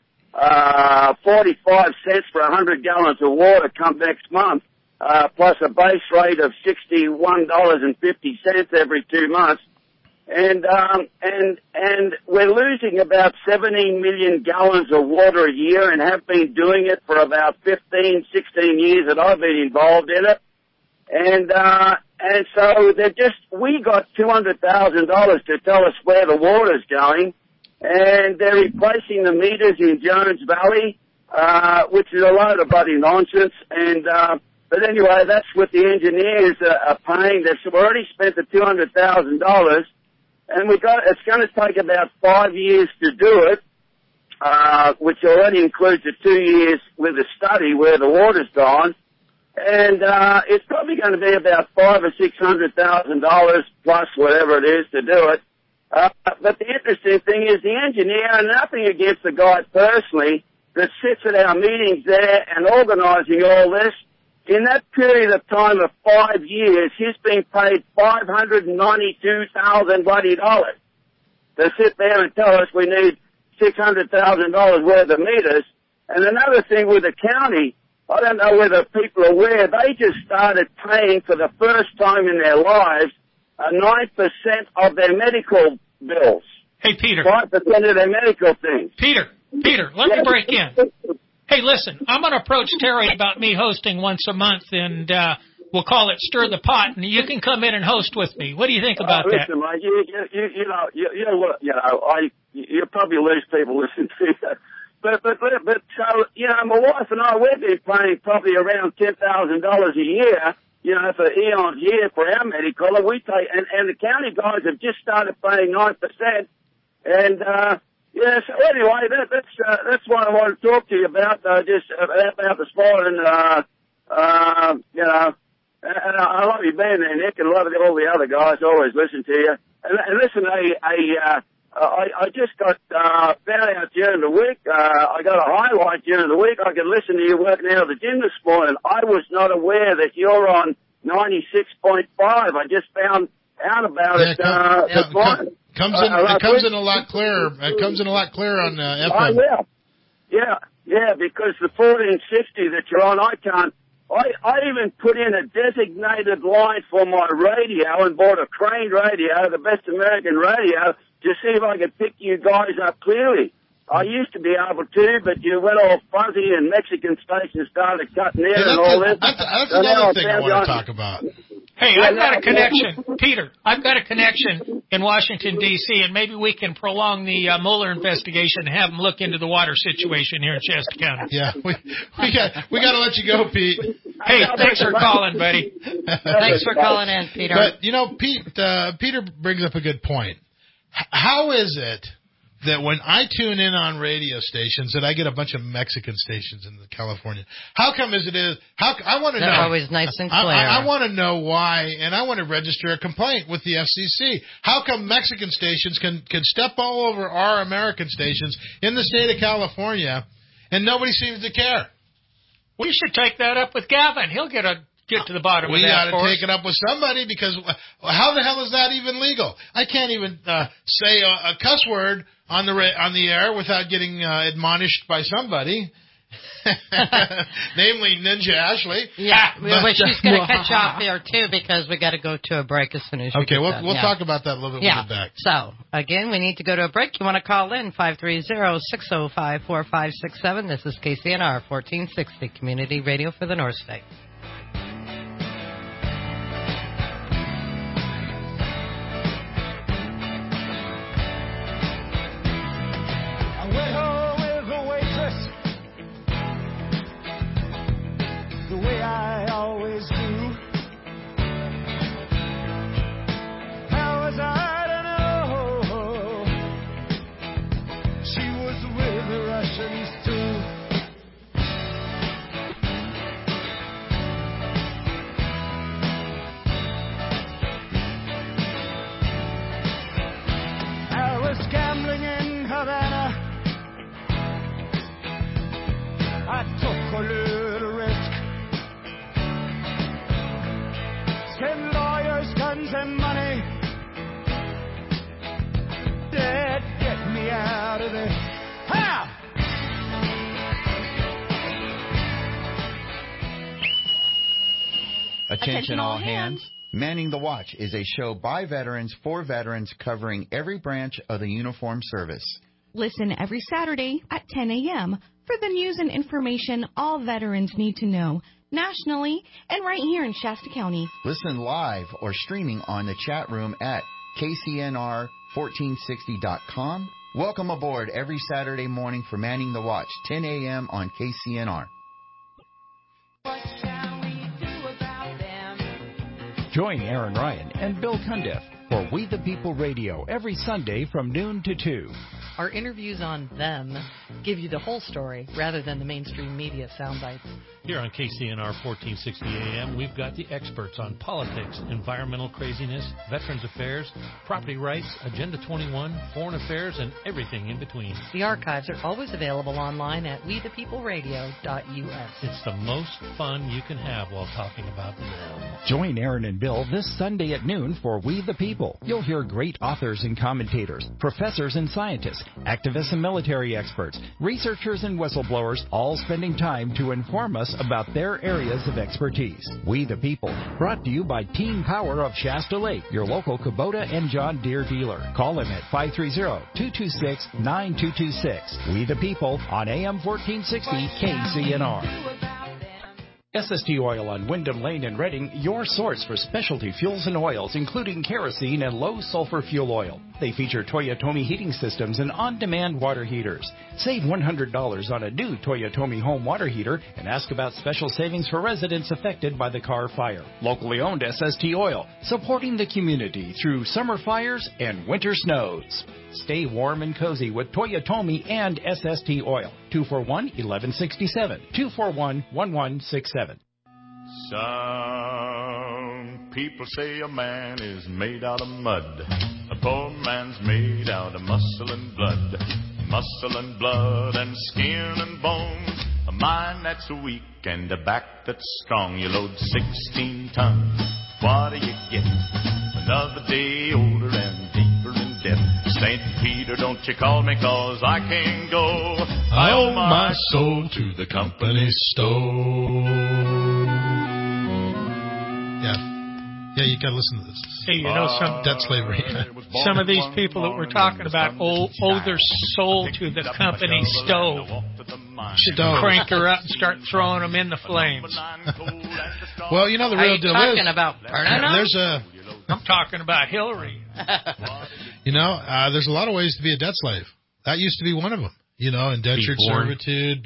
S17: 45 cents for 100 gallons of water come next month, plus a base rate of $61.50 every 2 months. And we're losing about 17 million gallons of water a year and have been doing it for about 15, 16 years that I've been involved in it. And so we got $200,000 to tell us where the water's going, and they're replacing the meters in Jones Valley, which is a load of bloody nonsense. But anyway, that's what the engineers are paying. They've already spent the $200,000, and it's going to take about 5 years to do it, which already includes the 2 years with the study where the water's gone. And it's probably going to be about $500,000 or $600,000 plus whatever it is to do it. But the interesting thing is the engineer, and nothing against the guy personally, that sits at our meetings there and organising all this, in that period of time of 5 years, he's been paid $592,000 bloody dollars to sit there and tell us we need $600,000 worth of meters. And another thing with the county, I don't know whether people are aware, they just started paying for the first time in their lives 9% of their medical bills.
S4: Hey, Peter.
S17: 5% of their medical things.
S4: Peter, let me break in. Hey, listen, I'm going to approach Terry about me hosting once a month, and we'll call it Stir the Pot, and you can come in and host with me. What do you think about that?
S17: Listen, mate, you'll probably lose people listening to you. But so, my wife and I, we've been paying probably around $10,000 a year, for eons a year for our medical, and and the county guys have just started paying 9%. And, so anyway, that's what I want to talk to you about, about this morning, and I love you being there, Nick, and a lot of all the other guys always listen to you. And listen, I just got found out during the week. I got a highlight during the week. I could listen to you working out of the gym this morning. I was not aware that you're on 96.5. I just found out about it this morning.
S3: It comes in a lot clearer. It comes in a lot clearer on FM.
S17: Yeah, because the 1460 that you're on, I can't. I even put in a designated line for my radio and bought a Crane radio, the best American radio, to see if I could pick you guys up clearly. I used to be able to, but you went all fuzzy and Mexican stations started cutting in and all this.
S3: That's another thing I want to talk about.
S4: Hey, I've got a connection. Peter, I've got a connection in Washington, D.C., and maybe we can prolong the Mueller investigation and have them look into the water situation here in Shasta County.
S3: Yeah, we got to let you go, Pete.
S4: Hey, thanks for calling, buddy.
S5: Thanks for calling in, Peter.
S3: But, Peter brings up a good point. How is it that when I tune in on radio stations that I get a bunch of Mexican stations in California? How come I want to know.
S5: They're always nice and clear.
S3: I want to know why, and I want to register a complaint with the FCC. How come Mexican stations can step all over our American stations in the state of California and nobody seems to care?
S4: We should take that up with Gavin. He'll get to the bottom of that.
S3: We got to take it up with somebody, because how the hell is that even legal? I can't even say a cuss word on the air without getting admonished by somebody, namely Ninja Ashley.
S5: Yeah, but she's going to catch off there too, because we got to go to a break as soon as we get done.
S3: We'll talk about that a little bit when we get back.
S5: So again, we need to go to a break. You want to call in 530-605-4567. This is KCNR 1460 Community Radio for the North State.
S18: Attention all hands. Manning the Watch is a show by veterans for veterans covering every branch of the uniformed service.
S19: Listen every Saturday at 10 a.m. for the news and information all veterans need to know, nationally and right here in Shasta County.
S18: Listen live or streaming on the chat room at kcnr1460.com. Welcome aboard every Saturday morning for Manning the Watch, 10 a.m. on KCNR.
S1: Join Aaron Ryan and Bill Cundiff for We the People Radio every Sunday from noon to 2.
S8: Our interviews on them give you the whole story rather than the mainstream media sound bites.
S20: Here on KCNR 1460 AM, we've got the experts on politics, environmental craziness, veterans affairs, property rights, Agenda 21, foreign affairs, and everything in between.
S8: The archives are always available online at wethepeopleradio.us.
S20: It's the most fun you can have while talking about them.
S1: Join Aaron and Bill this Sunday at noon for We the People. You'll hear great authors and commentators, professors and scientists, activists and military experts, researchers and whistleblowers, all spending time to inform us about their areas of expertise. We the People, brought to you by Team Power of Shasta Lake, your local Kubota and John Deere dealer. Call them at 530-226-9226. We the People on AM 1460 KCNR. SST Oil on Wyndham Lane in Reading, your source for specialty fuels and oils, including kerosene and low-sulfur fuel oil. They feature Toyotomi heating systems and on-demand water heaters. Save $100 on a new Toyotomi home water heater and ask about special savings for residents affected by the Carr fire. Locally owned SST Oil, supporting the community through summer fires and winter snows. Stay warm and cozy with Toyotomi and SST Oil. 241-1167. 241-1167.
S16: Some people say a man is made out of mud. A poor man's made out of muscle and blood. Muscle and blood and skin and bones. A mind that's weak and a back that's strong. You load 16 tons. What do you get? Another day older and deeper in debt. St. Peter, don't you call me, 'cause I can't go. I owe my soul to the company store.
S3: Yeah, you got to listen to this.
S4: Hey, you know, some
S3: debt slavery.
S4: Some of these people that we're talking about owe their soul to the company stove. Crank her up and start throwing them in the flames.
S3: Well, you know the real deal is.
S5: Are you talking about burning them?
S4: I'm talking about Hillary.
S3: You know, there's a lot of ways to be a debt slave. That used to be one of them. You know, indentured servitude.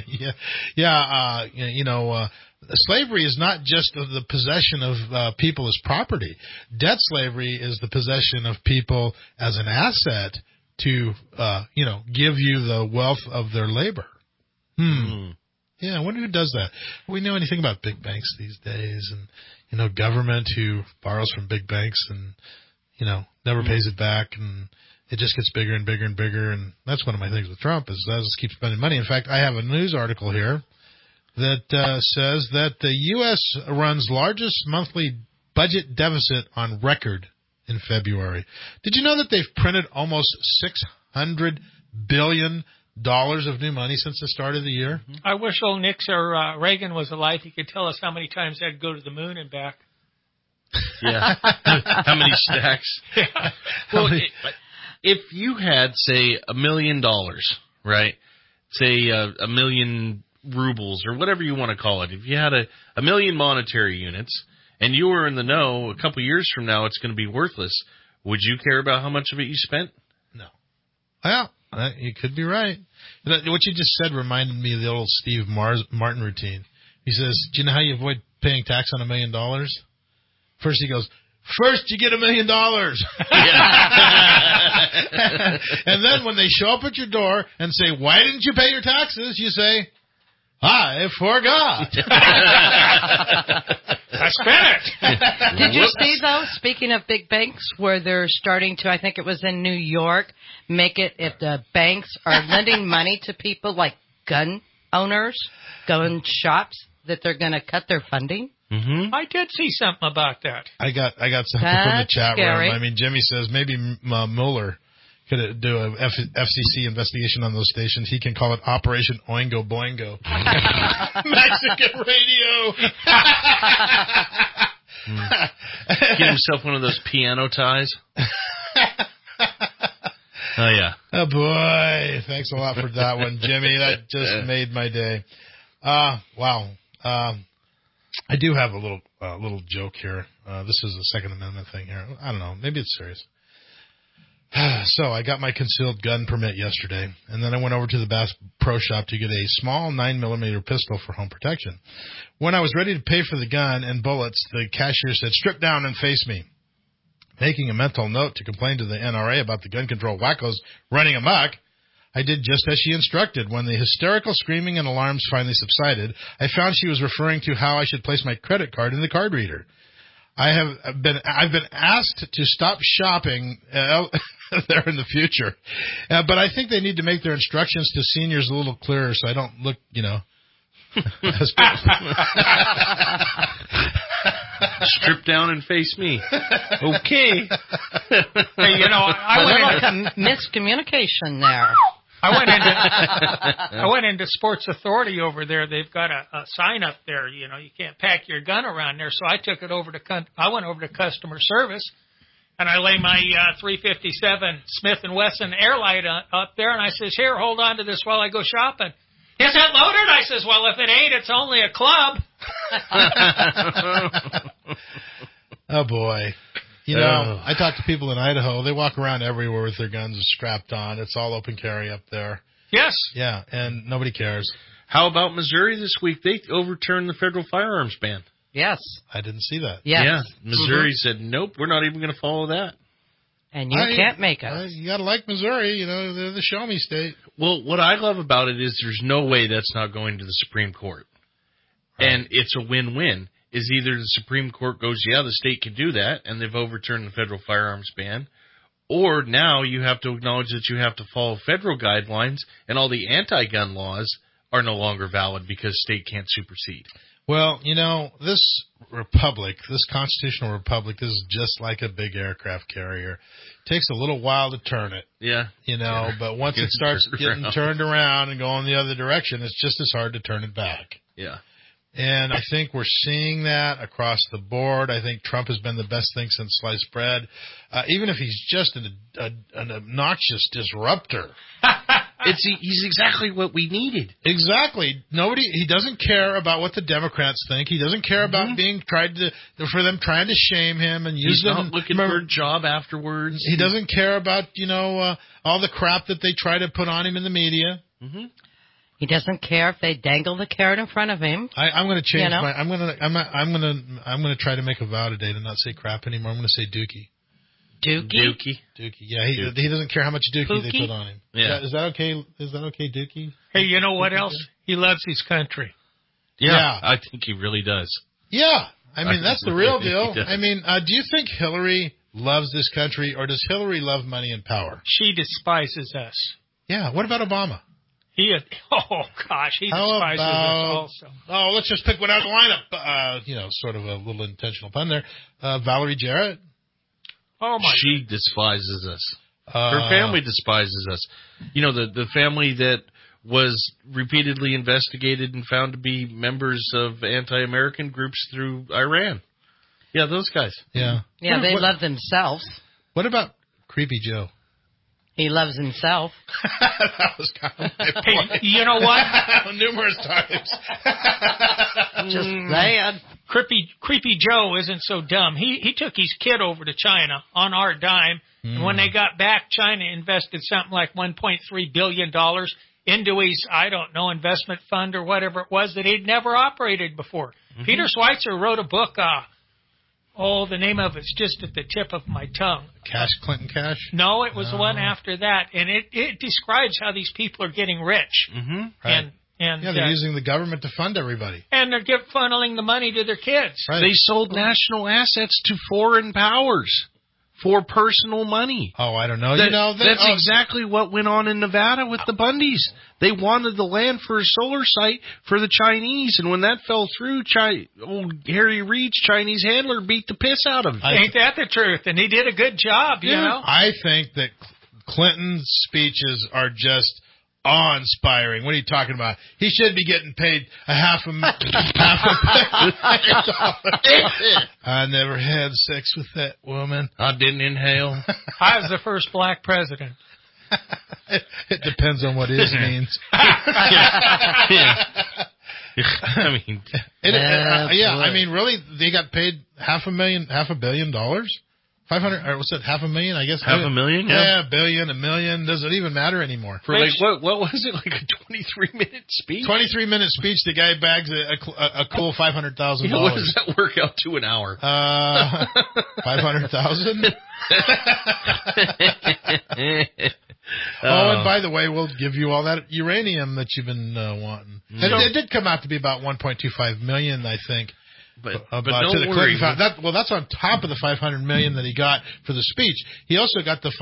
S3: Slavery is not just the possession of people as property. Debt slavery is the possession of people as an asset to, give you the wealth of their labor. Yeah, I wonder who does that. We know anything about big banks these days, and government who borrows from big banks and never pays it back, and it just gets bigger and bigger and bigger. And that's one of my things with Trump is that just keeps spending money. In fact, I have a news article here that says that the U.S. runs largest monthly budget deficit on record in February. Did you know that they've printed almost $600 billion of new money since the start of the year?
S4: I wish old Nixon or Reagan was alive. He could tell us how many times they'd go to the moon and back.
S6: Yeah. How many stacks?
S4: Yeah.
S6: Well, if you had, say, $1 million, right? Say a million rubles or whatever you want to call it. If you had a million monetary units and you were in the know, a couple years from now it's going to be worthless. Would you care about how much of it you spent?
S3: No. Well, you could be right. What you just said reminded me of the old Steve Martin routine. He says, do you know how you avoid paying tax on $1 million? First he goes, first you get $1 million. And then when they show up at your door and say, why didn't you pay your taxes? You say, I forgot.
S4: I spent it.
S5: Did you see, though, speaking of big banks, where they're starting to, I think it was in New York, make it if the banks are lending money to people like gun owners, gun shops, that they're going to cut their funding?
S6: Mm-hmm.
S4: I did see something about that.
S3: I got something from the chat room. I mean, Jimmy says maybe Mueller could do a FCC investigation on those stations. He can call it Operation Oingo Boingo. Mexican radio.
S6: Get himself one of those piano ties. Oh, yeah.
S3: Oh, boy. Thanks a lot for that one, Jimmy. That just made my day. Wow. I do have a little joke here. This is a Second Amendment thing here. I don't know. Maybe it's serious. So I got my concealed gun permit yesterday, and then I went over to the Bass Pro Shop to get a small 9mm pistol for home protection. When I was ready to pay for the gun and bullets, the cashier said, "Strip down and face me." Making a mental note to complain to the NRA about the gun control wackos running amok, I did just as she instructed. When the hysterical screaming and alarms finally subsided, I found she was referring to how I should place my credit card in the card reader. I've been asked to stop shopping there in the future, but I think they need to make their instructions to seniors a little clearer so I don't look, as
S6: Strip down and face me. Okay.
S5: Hey, I went into miscommunication there.
S4: I went into Sports Authority over there. They've got a sign up there. You can't pack your gun around there. So I took it over to. I went over to customer service, and I lay my 357 Smith & Wesson Airlight up there, and I says, "Here, hold on to this while I go shopping." "Is it loaded?" I says, "Well, if it ain't, it's only a club."
S3: Oh, boy. I talk to people in Idaho. They walk around everywhere with their guns strapped on. It's all open carry up there.
S4: Yes.
S3: Yeah, and nobody cares.
S6: How about Missouri this week? They overturned the federal firearms ban.
S5: Yes.
S3: I didn't see that.
S5: Yes.
S6: Yeah. Missouri said, nope, we're not even going to follow that.
S5: And you can't make us.
S3: You got to like Missouri. They're the show-me state.
S6: Well, what I love about it is there's no way that's not going to the Supreme Court. Right. And it's a win-win. Is either the Supreme Court goes, yeah, the state can do that, and they've overturned the federal firearms ban, or now you have to acknowledge that you have to follow federal guidelines, and all the anti-gun laws are no longer valid because state can't supersede.
S3: Well, this republic, this constitutional republic, this is just like a big aircraft carrier. It takes a little while to turn it.
S6: Yeah.
S3: But once it starts getting turned around and going the other direction, it's just as hard to turn it back.
S6: Yeah.
S3: And I think we're seeing that across the board. I think Trump has been the best thing since sliced bread, even if he's just an obnoxious disruptor.
S6: He's exactly what we needed.
S3: Exactly. He doesn't care about what the Democrats think. He doesn't care about being trying to shame him and use them.
S6: He's not looking for a job afterwards.
S3: He doesn't care about, all the crap that they try to put on him in the media.
S6: Mm-hmm.
S5: He doesn't care if they dangle the carrot in front of him.
S3: I'm going to change my. I'm going to try to make a vow today to not say crap anymore. I'm going to say Dookie.
S5: Dookie.
S3: Yeah, he doesn't care how much Dookie they put on him.
S6: Yeah.
S3: Is that okay? Is that okay, Dookie?
S4: Hey, you know what else? He loves his country.
S6: Yeah, I think he really does.
S3: Yeah, that's the real deal. Do you think Hillary loves this country, or does Hillary love money and power?
S4: She despises us.
S3: Yeah. What about Obama?
S4: He despises us also.
S3: Oh, let's just pick one out of the lineup. Sort of a little intentional pun there. Valerie Jarrett.
S4: Oh my!
S6: She despises us. Her family despises us. The family that was repeatedly investigated and found to be members of anti-American groups through Iran. Yeah, those guys.
S3: Yeah.
S5: Yeah, they love themselves.
S3: What about Creepy Joe?
S5: He loves himself.
S3: That was kind of my point.
S4: Hey, you know what?
S3: Numerous times.
S5: Just saying.
S4: Creepy Joe isn't so dumb. He took his kid over to China on our dime, and when they got back, China invested something like $1.3 billion into his, investment fund or whatever it was that he'd never operated before. Mm-hmm. Peter Schweitzer wrote a book, the name of it's just at the tip of my tongue.
S3: Clinton Cash?
S4: No, it was the one after that, and it describes how these people are getting rich.
S6: Mm-hmm.
S3: Right. And they're using the government to fund everybody.
S4: And they're funneling the money to their kids.
S3: Right.
S6: They sold national assets to foreign powers for personal money.
S3: Oh, I don't know.
S6: That's exactly what went on in Nevada with the Bundys. They wanted the land for a solar site for the Chinese, and when that fell through, old Harry Reid's Chinese handler beat the piss out of him.
S4: Ain't that the truth? And he did a good job, you know?
S3: I think that Clinton's speeches are just awe-inspiring. What are you talking about? He should be getting paid $500 million. I never had sex with that woman.
S6: I didn't inhale.
S4: I was the first black president.
S3: It depends on what his means.
S6: I mean,
S3: I mean, really, they got paid $500 million. 500, or was it $500,000? I guess
S6: $500,000.
S3: Yeah, a billion, a million. Doesn't even matter anymore.
S6: For like what was it? Like a 23-minute speech?
S3: 23-minute speech. The guy bags a cool $500,000.
S6: What does that work out to an hour?
S3: 500,000. Oh, and by the way, we'll give you all that uranium that you've been wanting. It did come out to be about 1.25 million, I think.
S6: But
S3: to
S6: don't
S3: the
S6: worry.
S3: That's on top of the $500 million that he got for the speech. He also got the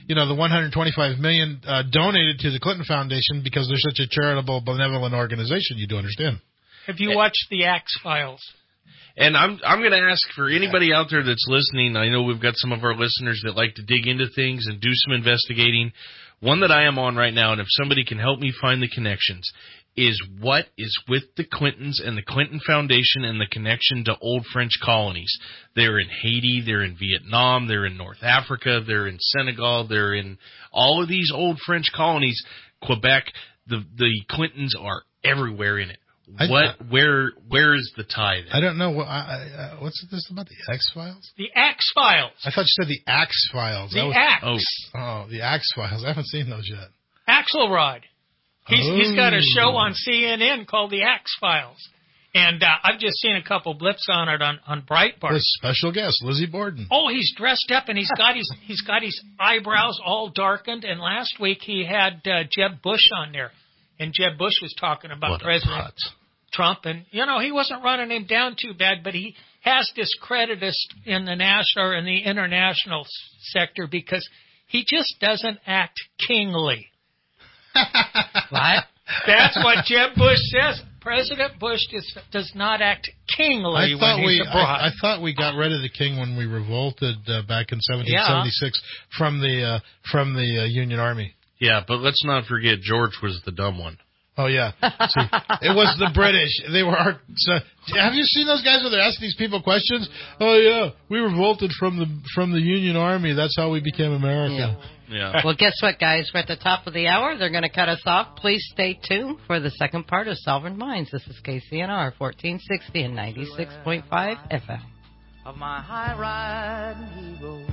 S3: $125 million donated to the Clinton Foundation because they're such a charitable, benevolent organization. You do understand?
S4: Have you watched the Axe Files?
S6: And I'm going to ask for anybody out there that's listening. I know we've got some of our listeners that like to dig into things and do some investigating. One that I am on right now, and if somebody can help me find the connections, is what is with the Clintons and the Clinton Foundation and the connection to old French colonies. They're in Haiti, they're in Vietnam, they're in North Africa, they're in Senegal, they're in all of these old French colonies. Quebec, the Clintons are everywhere in it. Where is the tie there?
S3: I don't know. What's this about, the X-Files?
S4: The Axe Files.
S3: I thought you said the Axe Files.
S4: The Axe.
S3: Oh, the Axe Files. I haven't seen those yet.
S4: Axelrod. He's got a show on CNN called The Axe Files. And I've just seen a couple blips on it on Breitbart.
S3: With special guest, Lizzie Borden.
S4: Oh, he's dressed up and he's got his eyebrows all darkened. And last week he had Jeb Bush on there. And Jeb Bush was talking about President Trump. And, he wasn't running him down too bad, but he has discredited us in the national or in the international sector because he just doesn't act kingly.
S5: What?
S4: That's what Jeb Bush says. President Bush does not act kingly when he's abroad.
S3: I thought we got rid of the king when we revolted back in 1776 from the Union Army.
S6: Yeah, but let's not forget George was the dumb one.
S3: Oh, yeah. See, it was the British. They were have you seen those guys where they're asking these people questions? Oh, yeah, we revolted from the Union Army. That's how we became America.
S6: Yeah.
S5: Well, guess what, guys? We're at the top of the hour. They're going to cut us off. Please stay tuned for the second part of Sovereign Minds. This is KCNR 1460 and 96.5 FM.
S2: Of my high-riding heroes,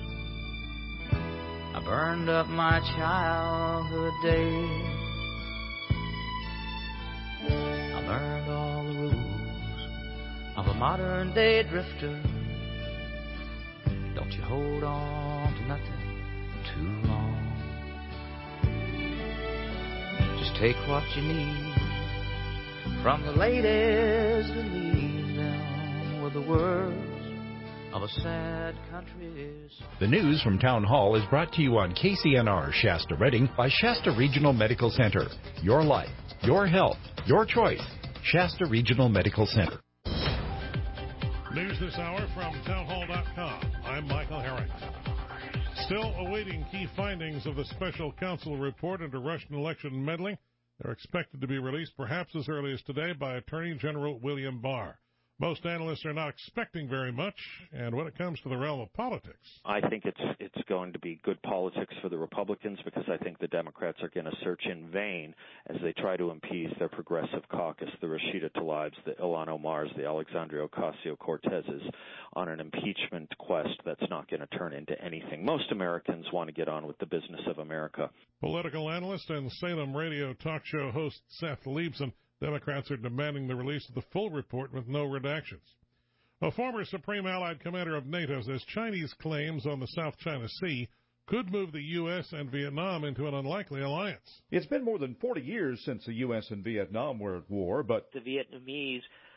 S2: I burned up my childhood days. I learned all the rules of a modern-day drifter. Don't you hold on to nothing too long. Just take what you need from the ladies and leave them with the words of a sad country song.
S1: The news from Town Hall is brought to you on KCNR Shasta Redding by Shasta Regional Medical Center. Your life, your health, your choice. Shasta Regional Medical Center.
S21: News this hour from townhall.com. I'm Michael Harrington. Still awaiting key findings of the special counsel report into Russian election meddling. They're expected to be released perhaps as early as today by Attorney General William Barr. Most analysts are not expecting very much, and when it comes to the realm of politics,
S22: I think it's going to be good politics for the Republicans because I think the Democrats are going to search in vain as they try to appease their progressive caucus, the Rashida Tlaibs, the Ilhan Omars, the Alexandria Ocasio-Cortezes, on an impeachment quest that's not going to turn into anything. Most Americans want to get on with the business of America.
S21: Political analyst and Salem radio talk show host Seth Leibson. Democrats are demanding the release of the full report with no redactions. A former Supreme Allied Commander of NATO says Chinese claims on the South China Sea could move the U.S. and Vietnam into an unlikely alliance.
S23: It's been more than 40 years since the U.S. and Vietnam were at war, but
S24: the Vietnamese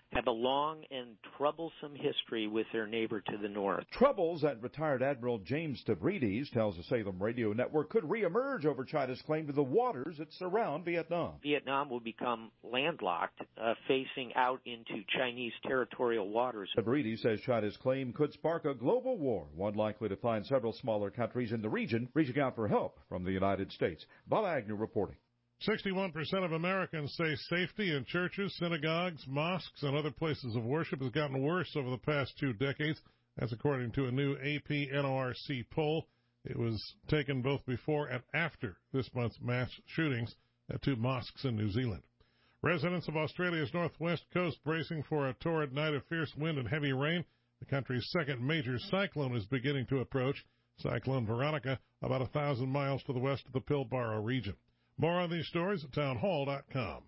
S7: have a long and troublesome history with their neighbor to the north.
S9: Troubles that retired Admiral James Stavridis tells the Salem Radio Network could reemerge over China's claim to the waters that surround Vietnam.
S7: Vietnam will become landlocked, facing out into Chinese territorial waters.
S9: Stavridis says China's claim could spark a global war, one likely to find several smaller countries in the region reaching out for help from the United States. Bob Agnew reporting.
S21: 61% of Americans say safety in churches, synagogues, mosques, and other places of worship has gotten worse over the past 2 decades. That's according to a new AP NORC poll. It was taken both before and after this month's mass shootings at 2 mosques in New Zealand. Residents of Australia's northwest coast bracing for a torrid night of fierce wind and heavy rain. The country's second major cyclone is beginning to approach. Cyclone Veronica, about 1,000 miles to the west of the Pilbara region. More on these stories at townhall.com.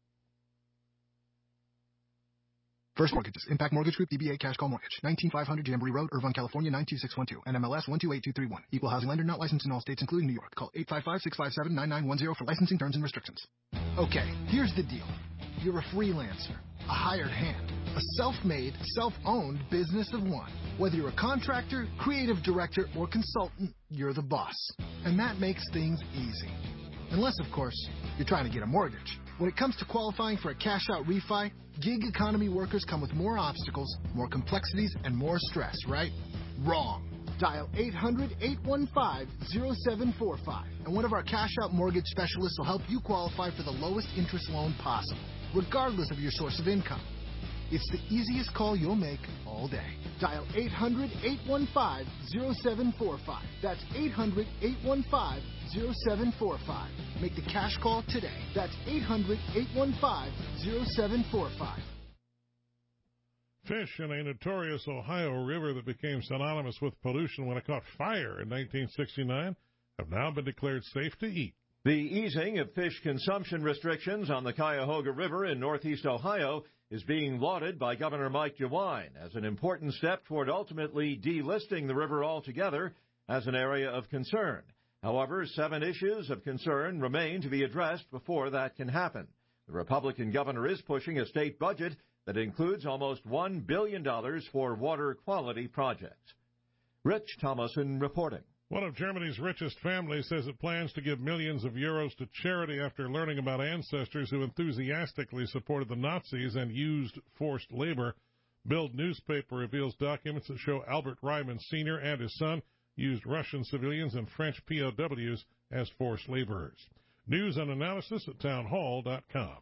S23: First Mortgages, Impact Mortgage Group, DBA Cash Call Mortgage, 19500 Jamboree Road, Irvine, California, 92612, NMLS 128231. Equal housing lender not licensed in all states, including New York. Call 855-657-9910 for licensing terms and restrictions. Okay, here's the deal. You're a freelancer, a hired hand, a self-made, self-owned business of one. Whether you're a contractor, creative director, or consultant, you're the boss. And that makes things easy. Unless, of course, you're trying to get a mortgage. When it comes to qualifying for a cash-out refi, gig economy workers come with more obstacles, more complexities, and more stress, right? Wrong. Dial 800-815-0745, and one of our cash-out mortgage specialists will help you qualify for the lowest interest loan possible, regardless of your source of income. It's the easiest call you'll make all day. Dial 800-815-0745. That's 800-815-0745. Make the cash call today. That's 800-815-0745.
S21: Fish in a notorious Ohio river that became synonymous with pollution when it caught fire in 1969 have now been declared safe to eat.
S24: The easing of fish consumption restrictions on the Cuyahoga River in northeast Ohio is being lauded by Governor Mike DeWine as an important step toward ultimately delisting the river altogether as an area of concern. However, 7 issues of concern remain to be addressed before that can happen. The Republican governor is pushing a state budget that includes almost $1 billion for water quality projects. Rich Thomason reporting.
S21: One of Germany's richest families says it plans to give millions of euros to charity after learning about ancestors who enthusiastically supported the Nazis and used forced labor. Bild newspaper reveals documents that show Albert Reimann Sr. and his son used Russian civilians and French POWs as forced laborers. News and analysis at townhall.com.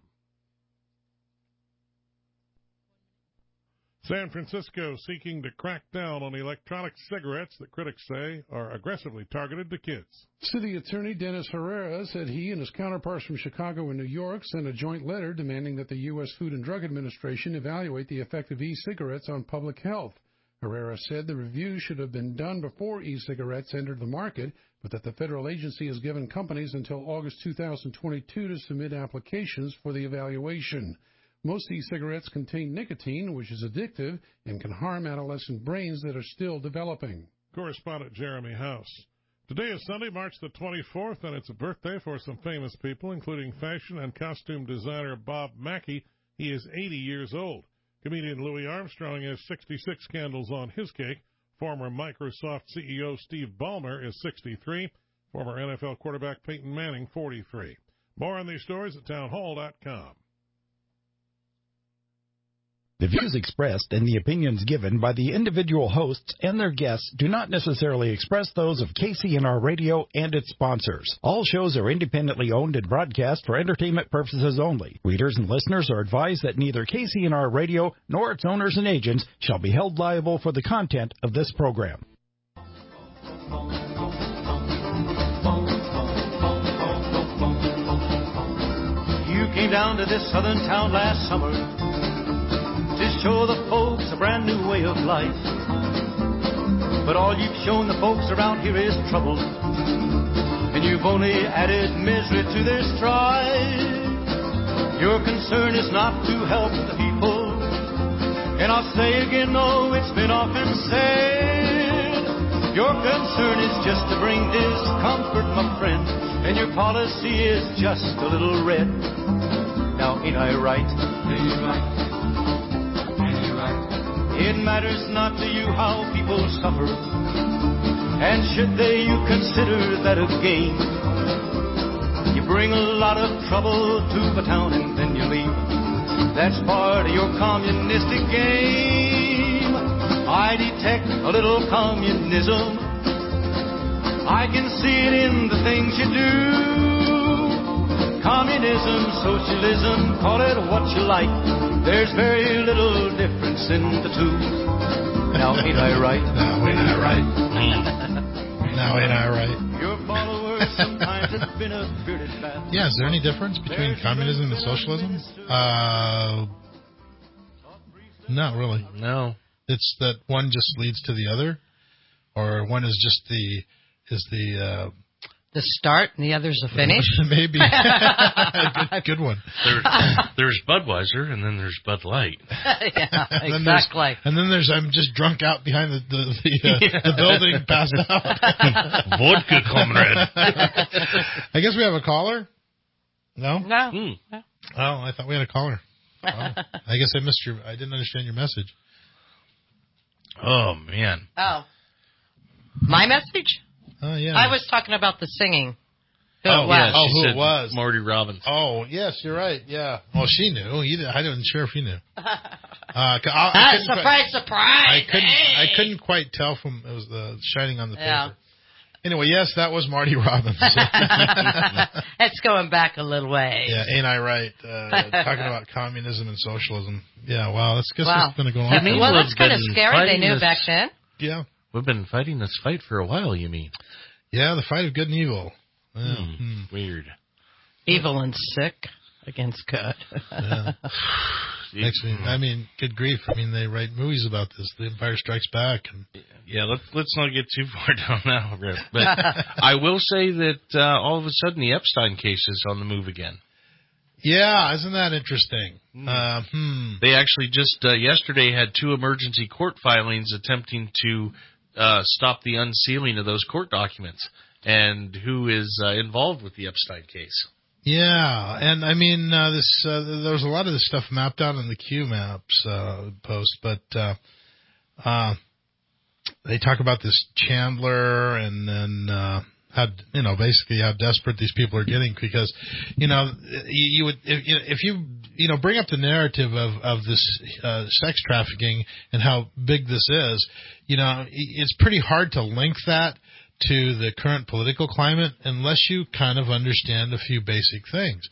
S21: San Francisco seeking to crack down on electronic cigarettes that critics say are aggressively targeted to kids.
S25: City Attorney Dennis Herrera said he and his counterparts from Chicago and New York sent a joint letter demanding that the U.S. Food and Drug Administration evaluate the effect of e-cigarettes on public health. Herrera said the review should have been done before e-cigarettes entered the market, but that the federal agency has given companies until August 2022 to submit applications for the evaluation. Most e-cigarettes contain nicotine, which is addictive and can harm adolescent brains that are still developing.
S21: Correspondent Jeremy House. Today is Sunday, March the 24th, and it's a birthday for some famous people, including fashion and costume designer Bob Mackie. He is 80 years old. Comedian Louis Armstrong has 66 candles on his cake. Former Microsoft CEO Steve Ballmer is 63. Former NFL quarterback Peyton Manning, 43. More on these stories at townhall.com.
S1: The views expressed and the opinions given by the individual hosts and their guests do not necessarily express those of KCNR Radio and its sponsors. All shows are independently owned and broadcast for entertainment purposes only. Readers and listeners are advised that neither KCNR Radio nor its owners and agents shall be held liable for the content of this program.
S2: You came down to this southern town last summer to show the folks a brand new way of life. But all you've shown the folks around here is trouble, and you've only added misery to their strife. Your concern is not to help the people, and I'll say again, no, it's been often said. Your concern is just to bring discomfort, my friend, and your policy is just a little red. Now, ain't I right? Ain't right?
S16: It matters not to you how people suffer, and should they, you consider that a game. You bring a lot of trouble to the town and then you leave. That's part of your communistic game. I detect a little communism. I can see it in the things you do. Communism, socialism, call it what you like. There's very little difference in the two. Now ain't I right?
S3: Now ain't I right? Now ain't I right?
S16: Your followers sometimes have been a bearded bat.
S3: Yeah, is there any difference between communism and socialism? Not really.
S6: No.
S3: It's that one just leads to the other, or one is just the
S5: start and the other's the finish.
S3: Maybe. good one.
S6: There's Budweiser and then there's Bud Light.
S5: Yeah, exactly.
S3: And then there's I'm just drunk out behind the building, passed out.
S6: Vodka, comrade.
S3: I guess we have a caller. No.
S5: No.
S3: Oh, I thought we had a caller. Oh, I guess I didn't understand your message.
S6: Oh man.
S5: Oh. My message?
S3: Oh yeah.
S5: I was talking about the singing. Who
S6: it
S5: was.
S6: was. Marty Robbins.
S3: Oh, yes, you're right. Yeah. Well, she knew. I wasn't sure if he knew.
S5: Surprise!
S3: I couldn't quite tell from it was the shining on the paper. Anyway, yes, that was Marty Robbins.
S5: That's going back a little way.
S3: Yeah, ain't I right? Talking about communism and socialism. Yeah, wow. That's going to go on.
S5: Well, that's kind of scary. They knew back then.
S3: Yeah.
S6: We've been fighting this fight for a while, you mean?
S3: Yeah, the fight of good and evil.
S6: Weird.
S5: Evil and sick against good.
S3: Yeah. Good grief. They write movies about this. The Empire Strikes Back.
S6: Yeah, let's not get too far down that road. But I will say that all of a sudden the Epstein case is on the move again.
S3: Yeah, isn't that interesting?
S6: They actually just yesterday had 2 emergency court filings attempting to stop the unsealing of those court documents and who is involved with the Epstein case.
S3: Yeah, and there was a lot of this stuff mapped out in the QMaps post, but they talk about this Chandler and then basically how desperate these people are getting because you would if you bring up the narrative of this sex trafficking and how big this is, it's pretty hard to link that to the current political climate unless you kind of understand a few basic things.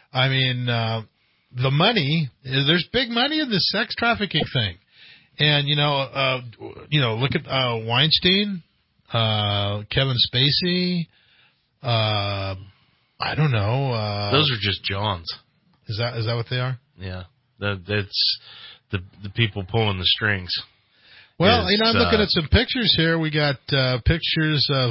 S3: The money, there's big money in this sex trafficking thing. And, look at Weinstein, Kevin Spacey, I don't know.
S6: Those are just Johns.
S3: Is that what they are?
S6: Yeah. That's the people pulling the strings.
S3: Well, I'm looking at some pictures here. We got pictures of,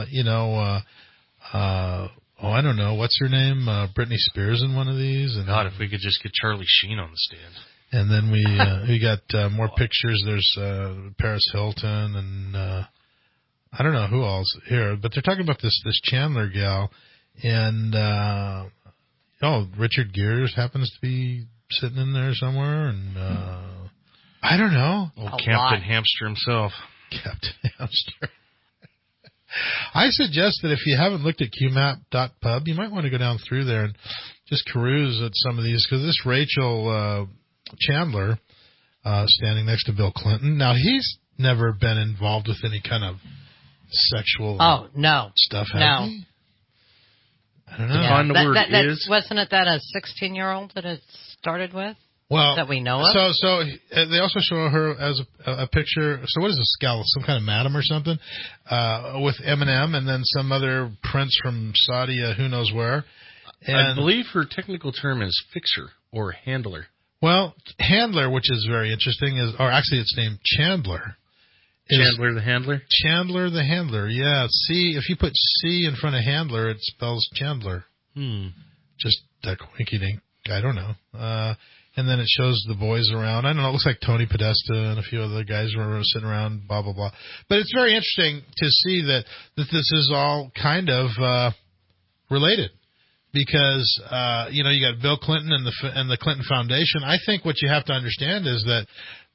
S3: I don't know, what's her name? Britney Spears in one of these. And
S6: God, if we could just get Charlie Sheen on the stand.
S3: And then we got more pictures. There's Paris Hilton and I don't know who else here, but they're talking about this Chandler gal, and Richard Gere happens to be sitting in there somewhere, and I don't know.
S6: Captain Hamster himself.
S3: Captain Hamster. I suggest that if you haven't looked at qmap.pub, you might want to go down through there and just peruse at some of these, because this Rachel Chandler standing next to Bill Clinton. Now, he's never been involved with any kind of sexual stuff, has he? I don't know.
S5: Yeah,
S6: the word is.
S5: Wasn't it that a 16-year-old that it started with?
S3: Well,
S5: that we know of?
S3: So they also show her as a picture. So what is this gal? Some kind of madam or something with Eminem and then some other prince from Saudi, who knows where. And
S6: I believe her technical term is fixer or handler.
S3: Well, handler, which is very interesting, or actually it's named Chandler.
S6: Chandler the handler?
S3: Chandler the handler, yeah. C, if you put C in front of handler, it spells Chandler. Just that quinky dink. I don't know. And then it shows the boys around. I don't know. It looks like Tony Podesta and a few other guys were sitting around, blah, blah, blah. But it's very interesting to see that this is all kind of related. Because, you got Bill Clinton and the Clinton Foundation. I think what you have to understand is that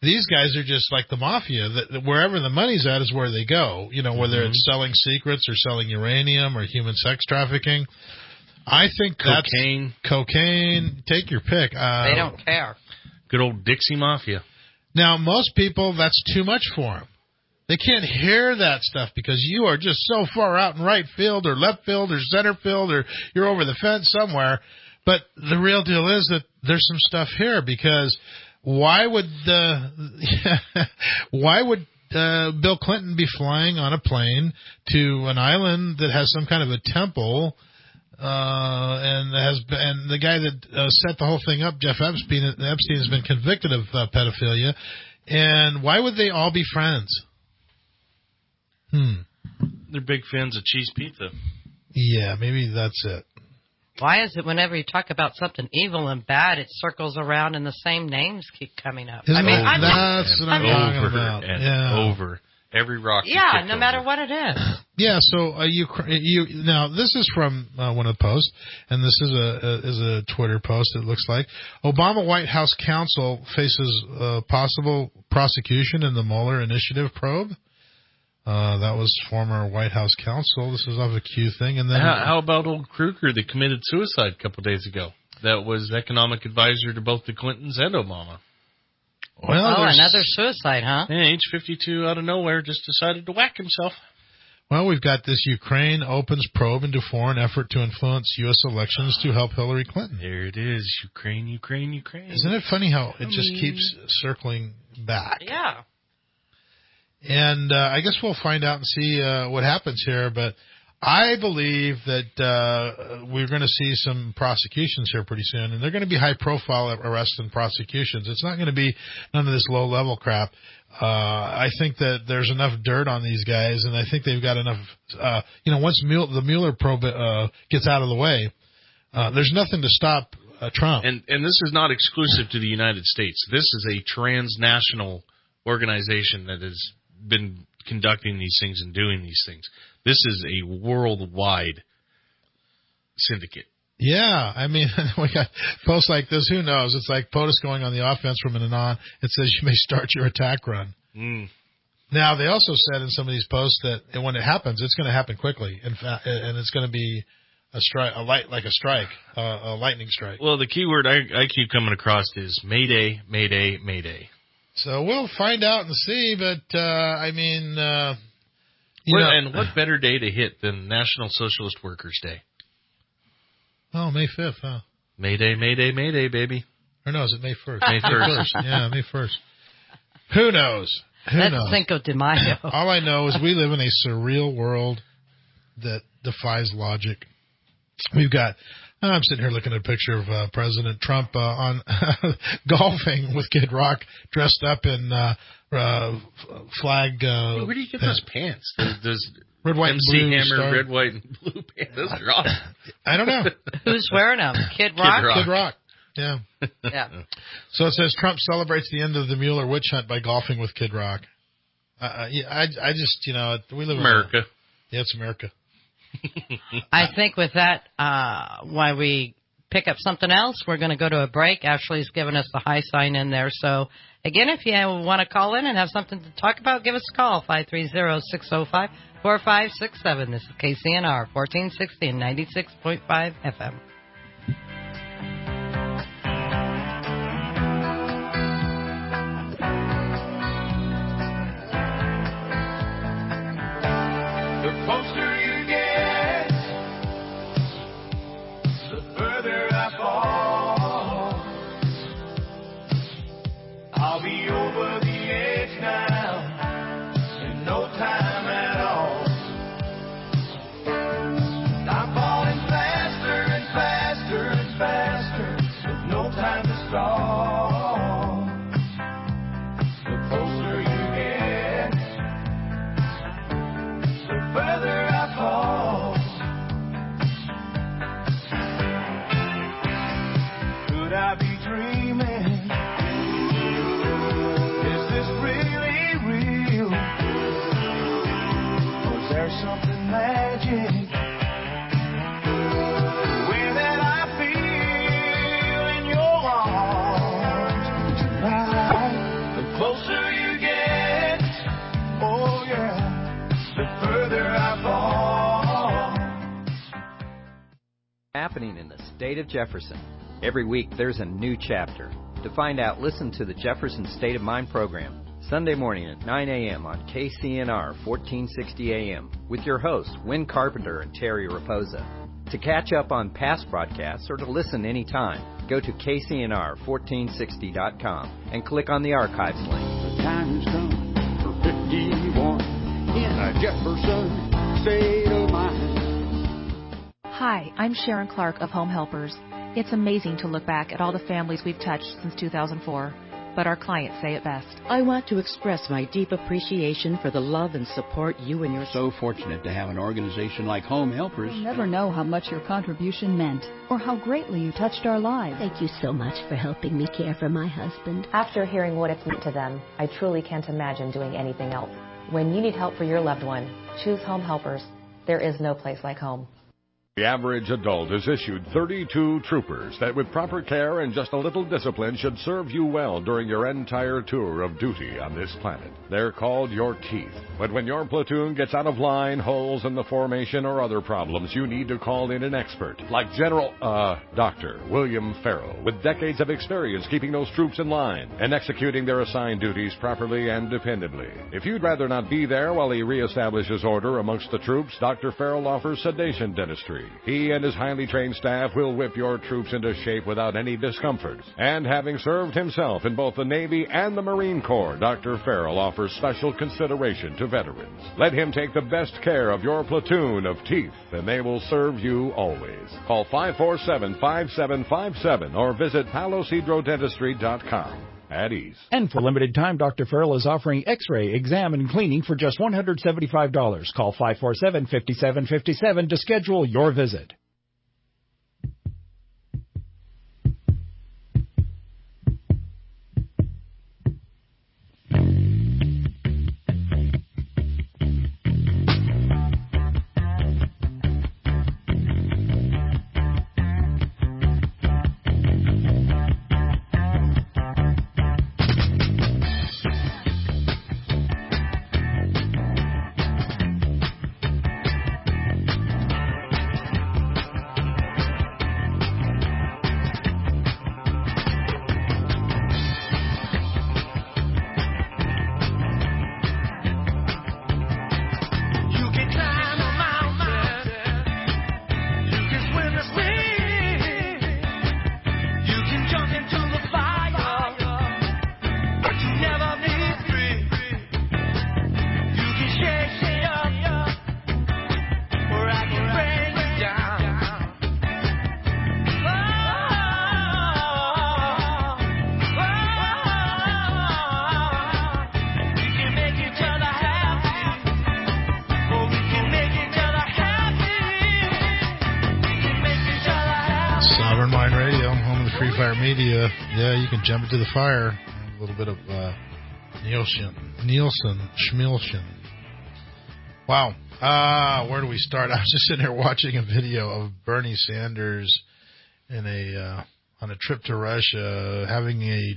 S3: These guys are just like the mafia. That wherever the money's at is where they go. You know, whether it's selling secrets or selling uranium or human sex trafficking. I think
S6: cocaine.
S3: Take your pick.
S5: They don't care.
S6: Good old Dixie Mafia.
S3: Now, most people, that's too much for them. They can't hear that stuff because you are just so far out in right field or left field or center field or you're over the fence somewhere. But the real deal is that there's some stuff here because why would Bill Clinton be flying on a plane to an island that has some kind of a temple? And the guy that set the whole thing up, Jeff Epstein, has been convicted of pedophilia. And why would they all be friends?
S6: They're big fans of cheese pizza.
S3: Yeah, maybe that's it.
S5: Why is it whenever you talk about something evil and bad, it circles around and the same names keep coming up?
S3: That's what I'm talking about.
S6: Over. Every rock.
S5: Yeah, no matter what it is.
S3: Yeah, so now this is from one of the posts, and this is a Twitter post. It looks like Obama White House counsel faces possible prosecution in the Mueller initiative probe. That was former White House counsel. This is off a Q thing, and then
S6: how about old Kruger that committed suicide a couple days ago? That was economic advisor to both the Clintons and Obama.
S3: Well,
S5: another suicide, huh?
S6: Yeah, age 52 out of nowhere just decided to whack himself.
S3: Well, we've got this Ukraine opens probe into foreign effort to influence U.S. elections to help Hillary Clinton.
S6: There it is, Ukraine.
S3: Isn't it funny how it just keeps circling back?
S5: Yeah.
S3: And I guess we'll find out and see what happens here, but I believe that we're going to see some prosecutions here pretty soon, and they're going to be high-profile arrests and prosecutions. It's not going to be none of this low-level crap. I think that there's enough dirt on these guys, and I think they've got enough. Once the Mueller probe gets out of the way, there's nothing to stop Trump.
S6: And this is not exclusive to the United States. This is a transnational organization that has been conducting these things and doing these things. This is a worldwide syndicate.
S3: Yeah, I mean, we got posts like this. Who knows? It's like POTUS going on the offense from an anon. It says you may start your attack run. Now, they also said in some of these posts that when it happens, it's going to happen quickly. In fact, and it's going to be a strike, a lightning strike.
S6: Well, the key word I keep coming across is Mayday, Mayday, Mayday.
S3: So we'll find out and see, but
S6: and what better day to hit than National Socialist Workers' Day?
S3: Oh, May 5th, huh?
S6: Mayday, Mayday, Mayday, baby.
S3: Or no, is it May 1st?
S6: May 1st.
S3: Yeah, May 1st. Who knows?
S5: That's Cinco de Mayo.
S3: All I know is we live in a surreal world that defies logic. We've got... I'm sitting here looking at a picture of President Trump on golfing with Kid Rock dressed up in flag.
S6: Where do you get those pants? Does
S3: red, white,
S6: MC
S3: and blue
S6: Hammer,
S3: star.
S6: red, white, and blue pants? Those are awesome.
S3: I don't know.
S5: Who's wearing them? Kid Rock?
S3: Kid Rock. Yeah.
S5: Yeah.
S3: So it says Trump celebrates the end of the Mueller witch hunt by golfing with Kid Rock. I just, we live in
S6: America.
S3: Yeah, it's America.
S5: I think with that, while we pick up something else, we're going to go to a break. Ashley's given us the high sign in there. So, again, if you want to call in and have something to talk about, give us a call, 530-605-4567. This is KCNR, 1460 and 96.5 FM.
S2: Close
S10: happening in the state of Jefferson. Every week there's a new chapter. To find out, listen to the Jefferson State of Mind program, Sunday morning at 9 a.m. on KCNR 1460 AM with your hosts, Wynn Carpenter and Terry Raposa. To catch up on past broadcasts or to listen anytime, go to KCNR1460.com and click on the archives link.
S11: The time has come for 51 in a Jefferson State of Mind.
S12: Hi, I'm Sharon Clark of Home Helpers. It's amazing to look back at all the families we've touched since 2004, but our clients say it best.
S13: I want to express my deep appreciation for the love and support you and your...
S14: So fortunate to have an organization like Home Helpers.
S26: You'll never know how much your contribution meant or how greatly you touched our lives.
S27: Thank you so much for helping me care for my husband.
S28: After hearing what it's meant to them, I truly can't imagine doing anything else. When you need help for your loved one, choose Home Helpers. There is no place like home.
S29: The average adult is issued 32 troopers that with proper care and just a little discipline should serve you well during your entire tour of duty on this planet. They're called your teeth. But when your platoon gets out of line, holes in the formation, or other problems, you need to call in an expert like Dr. William Farrell, with decades of experience keeping those troops in line and executing their assigned duties properly and dependably. If you'd rather not be there while he reestablishes order amongst the troops, Dr. Farrell offers sedation dentistry. He and his highly trained staff will whip your troops into shape without any discomfort. And having served himself in both the Navy and the Marine Corps, Dr. Farrell offers special consideration to veterans. Let him take the best care of your platoon of teeth, and they will serve you always. Call 547-5757 or visit PaloCedroDentistry.com. At ease.
S1: And for limited time, Dr. Farrell is offering X-ray, exam, and cleaning for just $175. Call 547-5757 to schedule your visit.
S3: Media, yeah, you can jump into the fire. A little bit of Nielsen, Schmilchen. Wow. Where do we start? I was just sitting here watching a video of Bernie Sanders in on a trip to Russia, having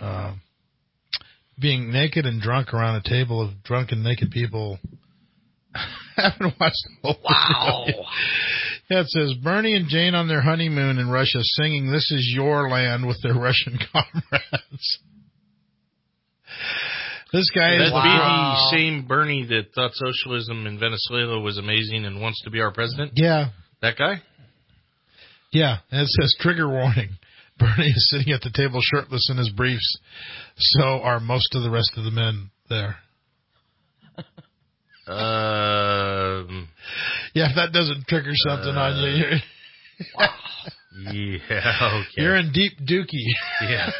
S3: being naked and drunk around a table of drunk and naked people. I haven't watched the whole video. Yeah, it says Bernie and Jane on their honeymoon in Russia singing "This Is Your Land" with their Russian comrades. This guy is
S6: the same Bernie that thought socialism in Venezuela was amazing and wants to be our president?
S3: Yeah.
S6: That guy?
S3: Yeah, and it says trigger warning. Bernie is sitting at the table shirtless in his briefs. So are most of the rest of the men there. Yeah, if that doesn't trigger something on you, you're...
S6: Wow. Yeah, okay.
S3: You're in deep dookie.
S6: Yeah.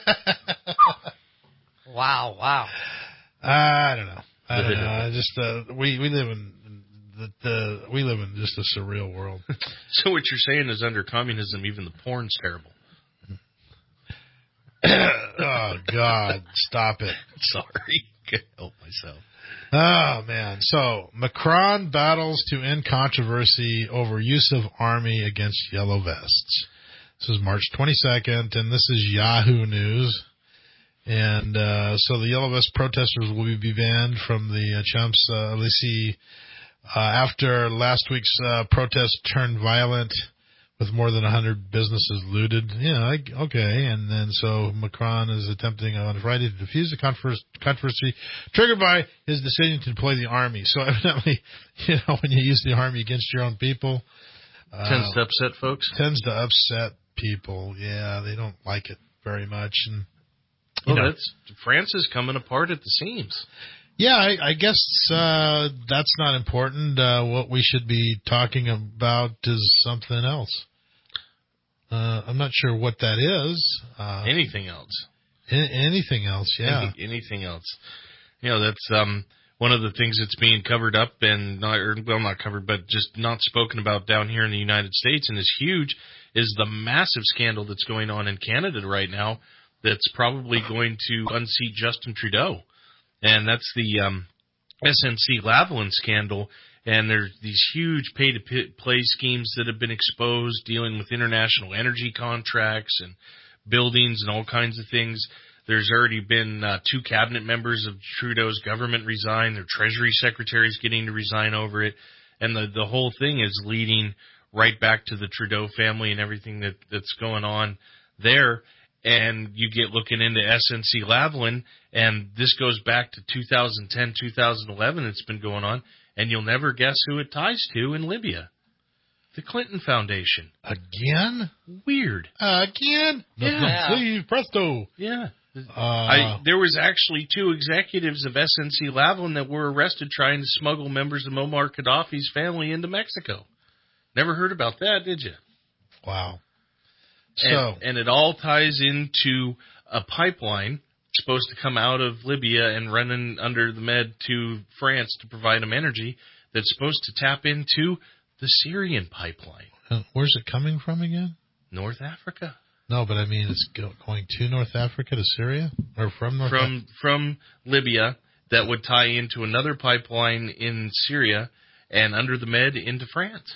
S5: Wow.
S3: I don't know. Just we live in we live in just a surreal world.
S6: So what you're saying is under communism, even the porn's terrible.
S3: Oh God, stop it!
S6: Sorry, can't help myself.
S3: Oh, man. So, Macron battles to end controversy over use of army against yellow vests. This is March 22nd, and this is Yahoo News. And so the yellow vest protesters will be banned from the Champs-Élysées after last week's protest turned violent with more than 100 businesses looted. Okay. And then so Macron is attempting on Friday to defuse the controversy triggered by his decision to deploy the army. So evidently, when you use the army against your own people,
S6: tends to upset folks.
S3: Tends to upset people. Yeah, they don't like it very much. And
S6: France is coming apart at the seams.
S3: Yeah, I guess that's not important. What we should be talking about is something else. I'm not sure what that is.
S6: Anything else.
S3: Anything else, yeah.
S6: Anything else. That's one of the things that's being covered up and not covered, but just not spoken about down here in the United States and is huge, is the massive scandal that's going on in Canada right now that's probably going to unseat Justin Trudeau. And that's the SNC-Lavalin scandal. And there's these huge pay-to-play schemes that have been exposed dealing with international energy contracts and buildings and all kinds of things. There's already been 2 cabinet members of Trudeau's government resign. Their Treasury secretary's getting to resign over it. And the whole thing is leading right back to the Trudeau family and everything that's going on there. And you get looking into SNC-Lavalin, and this goes back to 2010, 2011. It's been going on, and you'll never guess who it ties to in Libya. The Clinton Foundation.
S3: Again?
S6: Weird.
S3: Again?
S6: Yeah.
S3: Please, presto.
S6: Yeah. There was actually 2 executives of SNC-Lavalin that were arrested trying to smuggle members of Muammar Gaddafi's family into Mexico. Never heard about that, did you?
S3: Wow.
S6: And it all ties into a pipeline supposed to come out of Libya and running under the Med to France to provide them energy that's supposed to tap into the Syrian pipeline.
S3: Where's it coming from again?
S6: North Africa.
S3: No, but I mean it's going to North Africa to Syria? Or from North Africa?
S6: From Libya that would tie into another pipeline in Syria and under the Med into France.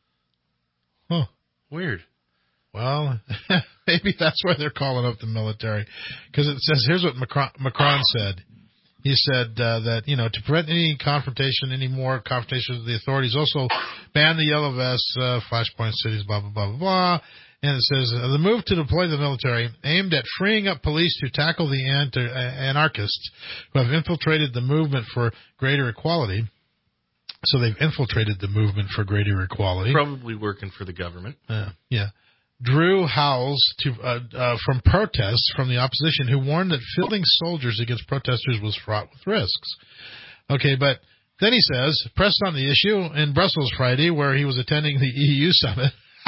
S3: Huh.
S6: Weird.
S3: Well, maybe that's why they're calling up the military. Because it says, here's what Macron said. He said that, to prevent any more confrontation with the authorities, also ban the yellow vests, flashpoint cities, blah, blah, blah, blah, blah. And it says, the move to deploy the military aimed at freeing up police to tackle the anarchists who have infiltrated the movement for greater equality. So they've infiltrated the movement for greater equality.
S6: Probably working for the government.
S3: Yeah. Drew howls from protests from the opposition who warned that fielding soldiers against protesters was fraught with risks. Okay, but then he says, pressed on the issue in Brussels Friday where he was attending the EU summit,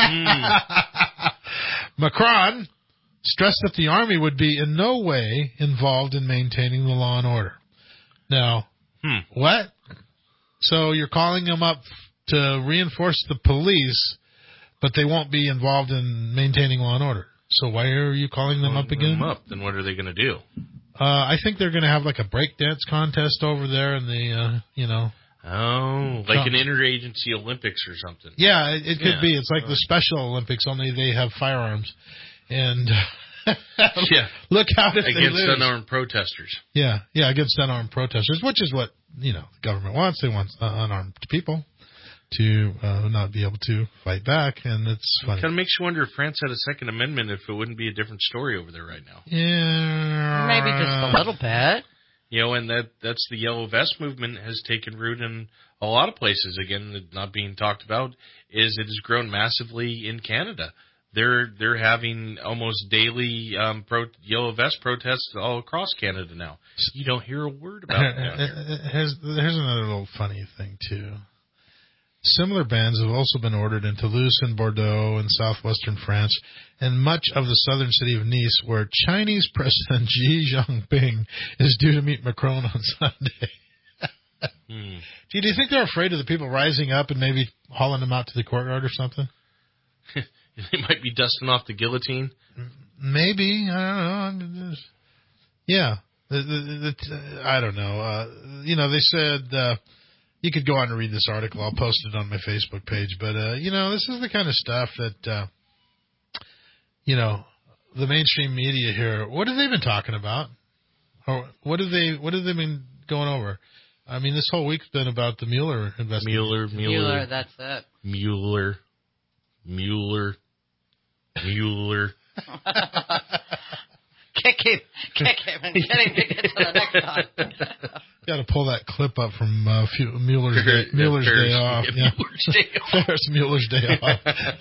S3: Macron stressed that the army would be in no way involved in maintaining the law and order. Now, what? So you're calling them up to reinforce the police, but they won't be involved in maintaining law and order. So why are you calling them up again?
S6: Then what are they going to do?
S3: I think they're going to have like a breakdance contest over there in the,
S6: like an interagency Olympics or something.
S3: Yeah, it could be. It's like the Special Olympics, only they have firearms. And look out if
S6: against
S3: they lose.
S6: unarmed protesters.
S3: Yeah, against unarmed protesters, which is what, the government wants. They want unarmed people to not be able to fight back, and it's funny.
S6: It kind of makes you wonder if France had a Second Amendment, if it wouldn't be a different story over there right now.
S3: Yeah.
S5: Maybe just a little bit.
S6: And that's the Yellow Vest movement has taken root in a lot of places. Again, not being talked about, is it has grown massively in Canada. They're having almost daily Yellow Vest protests all across Canada now. You don't hear a word about it.
S3: Here's another little funny thing, too. Similar bans have also been ordered in Toulouse and Bordeaux in southwestern France and much of the southern city of Nice, where Chinese President Xi Jinping is due to meet Macron on Sunday. Do you think they're afraid of the people rising up and maybe hauling them out to the courtyard or something?
S6: They might be dusting off the guillotine.
S3: Maybe. I don't know. Yeah. I don't know. They said... you could go on and read this article. I'll post it on my Facebook page. But, this is the kind of stuff that, the mainstream media here, what have they been talking about? Or what have they been going over? I mean, this whole week's been about the Mueller investigation.
S6: Mueller,
S5: that's it.
S6: Mueller. Mueller.
S5: Kick him, and get him to get to the next one.
S3: Got to pull that clip up from Mueller's Day Off. Ferris Mueller's Day Off.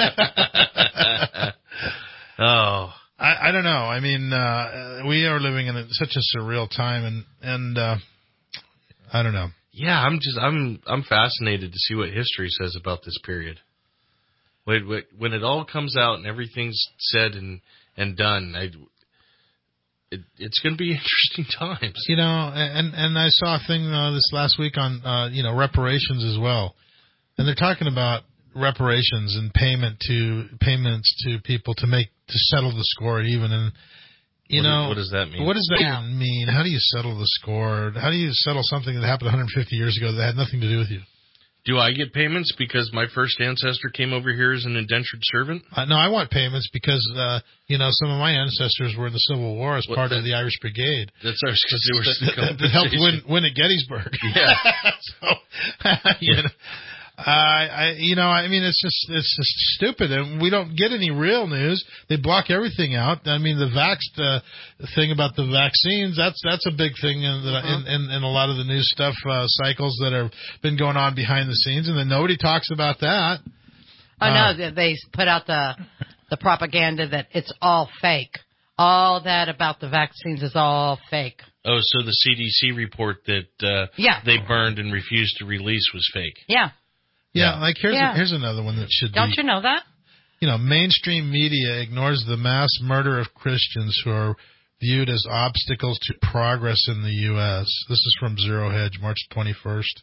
S6: Oh,
S3: I don't know. I mean, we are living in such a surreal time, and I don't know.
S6: Yeah, I'm fascinated to see what history says about this period. When it all comes out and everything's said and done, it's going to be interesting times.
S3: You know, and I saw a thing this last week on reparations as well, and they're talking about reparations and payments to people to settle the score even. And
S6: what does that mean?
S3: What does that even mean? How do you settle the score? How do you settle something that happened 150 years ago that had nothing to do with you?
S6: Do I get payments because my first ancestor came over here as an indentured servant?
S3: No, I want payments because, some of my ancestors were in the Civil War as part of the Irish Brigade.
S6: That's because they were
S3: that helped win at Gettysburg.
S6: Yeah.
S3: I mean, it's just stupid, and we don't get any real news. They block everything out. I mean, the thing about the vaccines, that's a big thing in a lot of the news stuff cycles that have been going on behind the scenes, and then nobody talks about that.
S5: No, they put out the propaganda that it's all fake. All that about the vaccines is all fake.
S6: Oh, so the CDC report that they burned and refused to release was fake.
S5: Yeah.
S3: Yeah, like here's another one that should
S5: Don't you know that?
S3: Mainstream media ignores the mass murder of Christians who are viewed as obstacles to progress in the U.S. This is from Zero Hedge, March 21st.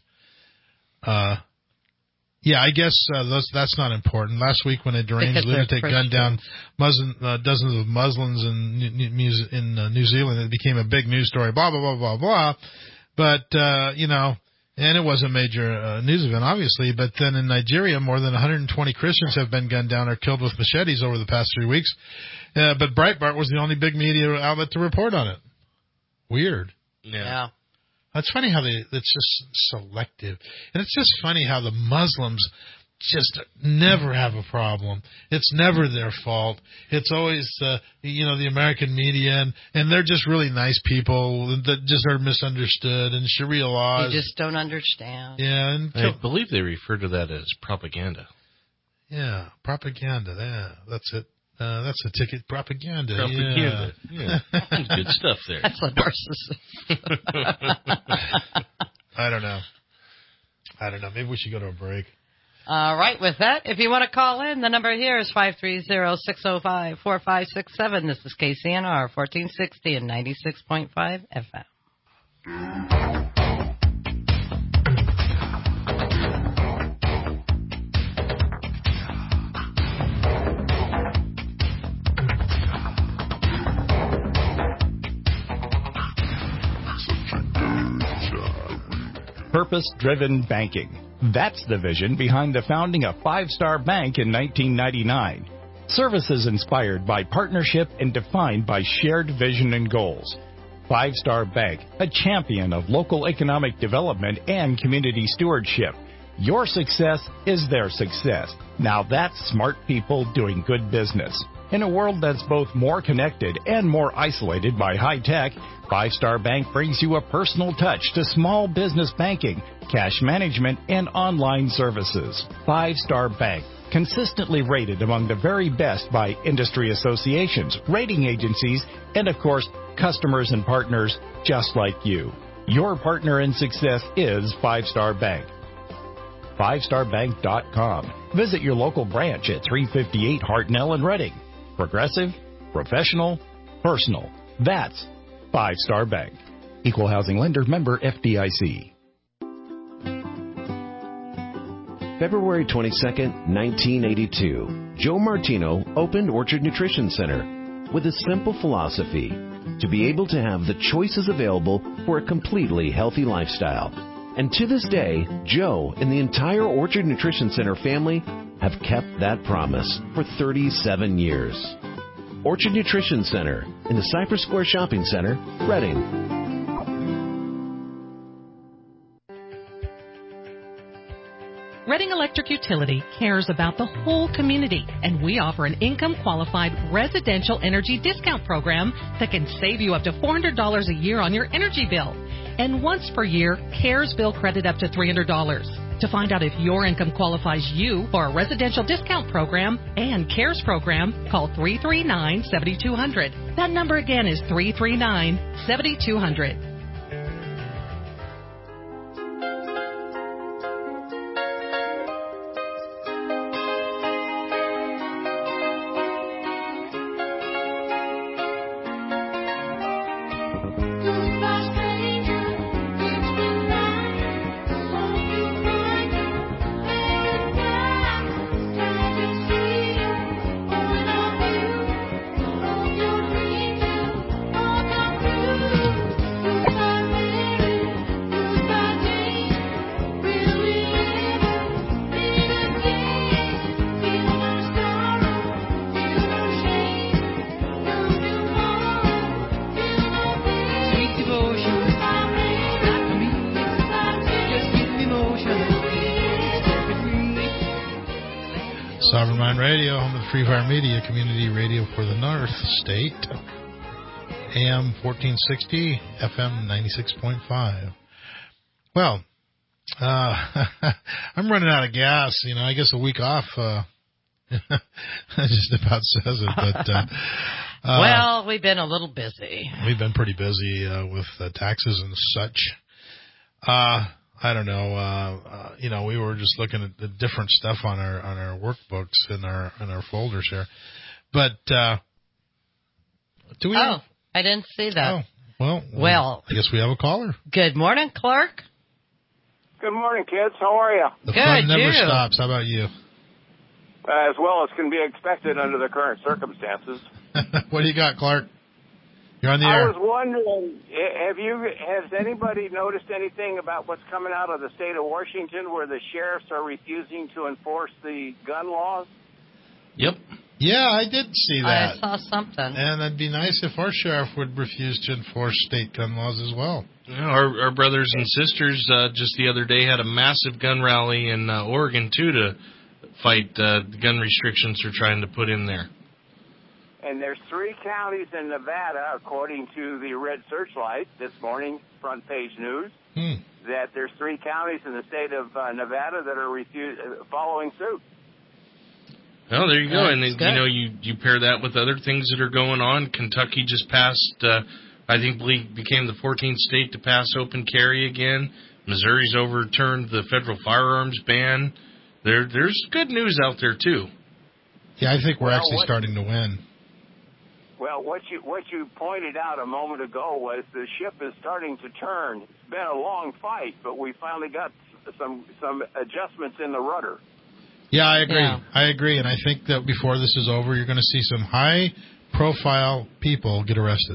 S3: I guess that's not important. Last week when a deranged lunatic gunned down dozens of Muslims in New Zealand, it became a big news story, blah, blah, blah, blah, blah. But, and it was a major news event, obviously. But then in Nigeria, more than 120 Christians have been gunned down or killed with machetes over the past 3 weeks. But Breitbart was the only big media outlet to report on it. Weird.
S5: Yeah.
S3: It's funny how it's just selective. And it's just funny how the Muslims just never have a problem. It's never their fault. It's always, the American media, and they're just really nice people that just are misunderstood, and Sharia laws.
S5: You just don't understand.
S3: Yeah. And
S6: I believe they refer to that as propaganda.
S3: Yeah, propaganda. Yeah, that's it. That's a ticket. Propaganda.
S6: Propaganda. Yeah. Good stuff there.
S5: That's a narcissist.
S3: I don't know. Maybe we should go to a break.
S5: All right, with that, if you want to call in, the number here is 530-605-4567. This is KCNR, 1460 and 96.5 FM.
S1: Purpose-driven banking. That's the vision behind the founding of Five Star Bank in 1999. Services inspired by partnership and defined by shared vision and goals. Five Star Bank, a champion of local economic development and community stewardship. Your success is their success. Now that's smart people doing good business. In a world that's both more connected and more isolated by high tech, Five Star Bank brings you a personal touch to small business banking, cash management, and online services. Five Star Bank, consistently rated among the very best by industry associations, rating agencies, and of course, customers and partners just like you. Your partner in success is Five Star Bank. FiveStarBank.com. Visit your local branch at 358 Hartnell in Reading. Progressive, professional, personal. That's Five Star Bank. Equal housing lender, member FDIC.
S4: February 22nd, 1982, Joe Martino opened Orchard Nutrition Center with a simple philosophy: to be able to have the choices available for a completely healthy lifestyle. And to this day, Joe and the entire Orchard Nutrition Center family have kept that promise for 37 years. Orchard Nutrition Center in the Cypress Square Shopping Center, Reading.
S7: Reading Electric Utility cares about the whole community, and we offer an income-qualified residential energy discount program that can save you up to $400 a year on your energy bill. And once per year, CARES bill credit up to $300. To find out if your income qualifies you for a residential discount program and CARES program, call 339-7200. That number again is 339-7200.
S3: Sovereign Mind Radio, home of the Free Fire Media, community radio for the North State. AM 1460, FM 96.5. Well, I'm running out of gas. You know, I guess a week off just about says it. But
S5: well, we've been a little busy.
S3: We've been pretty busy with taxes and such. I don't know. You know, we were just looking at the different stuff on our workbooks in our folders here. But do we?
S5: Oh, I didn't see that.
S3: Oh, well, I guess we have a caller.
S5: Good morning, Clark.
S8: Good morning, kids. How are you?
S3: The fun never stops. How about you?
S8: As well as can be expected under the current circumstances.
S3: What do you got, Clark? You're on the
S8: I
S3: air.
S8: was wondering, has anybody noticed anything about what's coming out of the state of Washington where the sheriffs are refusing to enforce the gun laws?
S6: Yep.
S3: Yeah, I did see that.
S5: I saw something.
S3: And it'd be nice if our sheriff would refuse to enforce state gun laws as well.
S6: Yeah, our brothers and sisters just the other day had a massive gun rally in Oregon, too, to fight the gun restrictions they're trying to put in there.
S8: And there's 3 counties in Nevada, according to the Red Searchlight this morning, front page news, that there's 3 counties in the state of Nevada that are following suit.
S6: Well, there you go. And, you know, you pair that with other things that are going on. Kentucky just passed, I think, became the 14th state to pass open carry again. Missouri's overturned the federal firearms ban. There's good news out there, too.
S3: Yeah, I think we're actually starting to win.
S8: Well, what you pointed out a moment ago was the ship is starting to turn. It's been a long fight, but we finally got some adjustments in the rudder.
S3: Yeah, I agree. Yeah. I agree, and I think that before this is over, you're going to see some high-profile people get arrested.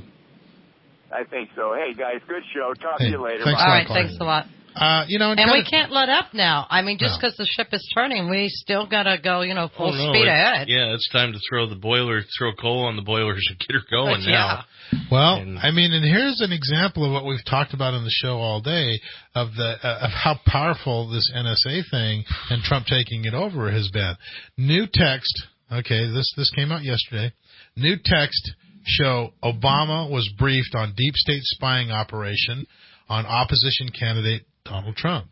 S8: I think so. Hey, guys, good show. Talk to you later.
S3: Thanks
S5: All right, thanks a lot.
S3: You know,
S5: and we can't let up now. I mean, just because the ship is turning, we still got to go, full speed ahead.
S6: Yeah, it's time to throw coal on the boilers and get her going now.
S3: Well, I mean, and here's an example of what we've talked about in the show all day of how powerful this NSA thing and Trump taking it over has been. New text. Okay, this came out yesterday. New text show Obama was briefed on deep state spying operation on opposition candidate Donald Trump.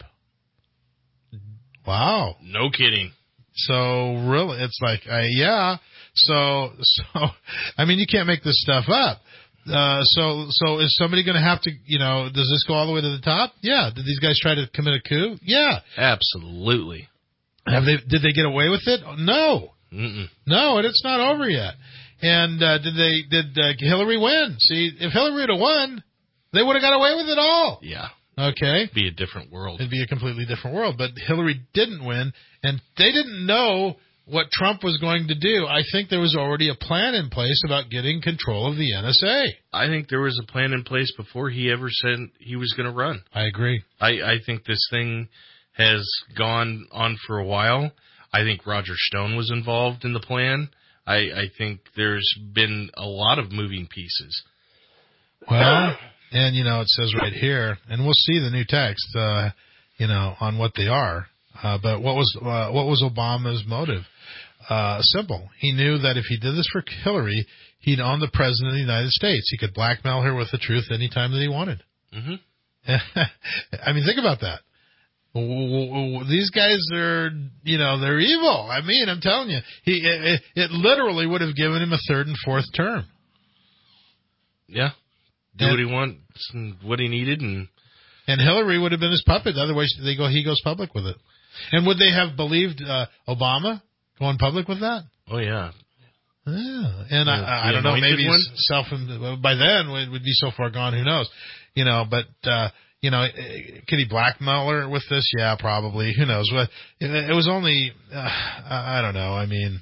S3: Wow.
S6: No kidding.
S3: So really, it's like, yeah. So I mean, you can't make this stuff up. So is somebody going to have to, does this go all the way to the top? Yeah. Did these guys try to commit a coup? Yeah.
S6: Absolutely.
S3: Did they get away with it? No.
S6: Mm-mm.
S3: No, and it's not over yet. And did Hillary win? See, if Hillary had won, they would have got away with it all.
S6: Yeah.
S3: Okay.
S6: It'd be a different world.
S3: It'd be a completely different world. But Hillary didn't win, and they didn't know what Trump was going to do. I think there was already a plan in place about getting control of the NSA.
S6: I think there was a plan in place before he ever said he was going to run.
S3: I agree.
S6: I think this thing has gone on for a while. I think Roger Stone was involved in the plan. I think there's been a lot of moving pieces.
S3: Well, and, it says right here, and we'll see the new text, on what they are. But what was Obama's motive? Simple. He knew that if he did this for Hillary, he'd own the president of the United States. He could blackmail her with the truth anytime that he wanted.
S6: Mm-hmm.
S3: I mean, think about that. These guys are, they're evil. I mean, I'm telling you, it literally would have given him a third and fourth term.
S6: Yeah. Do what he wants and what he needed, and
S3: Hillary would have been his puppet. Otherwise, he goes public with it. And would they have believed Obama going public with that?
S6: Oh yeah.
S3: Yeah. And I don't know. Maybe by then it would be so far gone. Who knows? But could he blackmail her with this? Yeah, probably. Who knows? But it was only I don't know. I mean,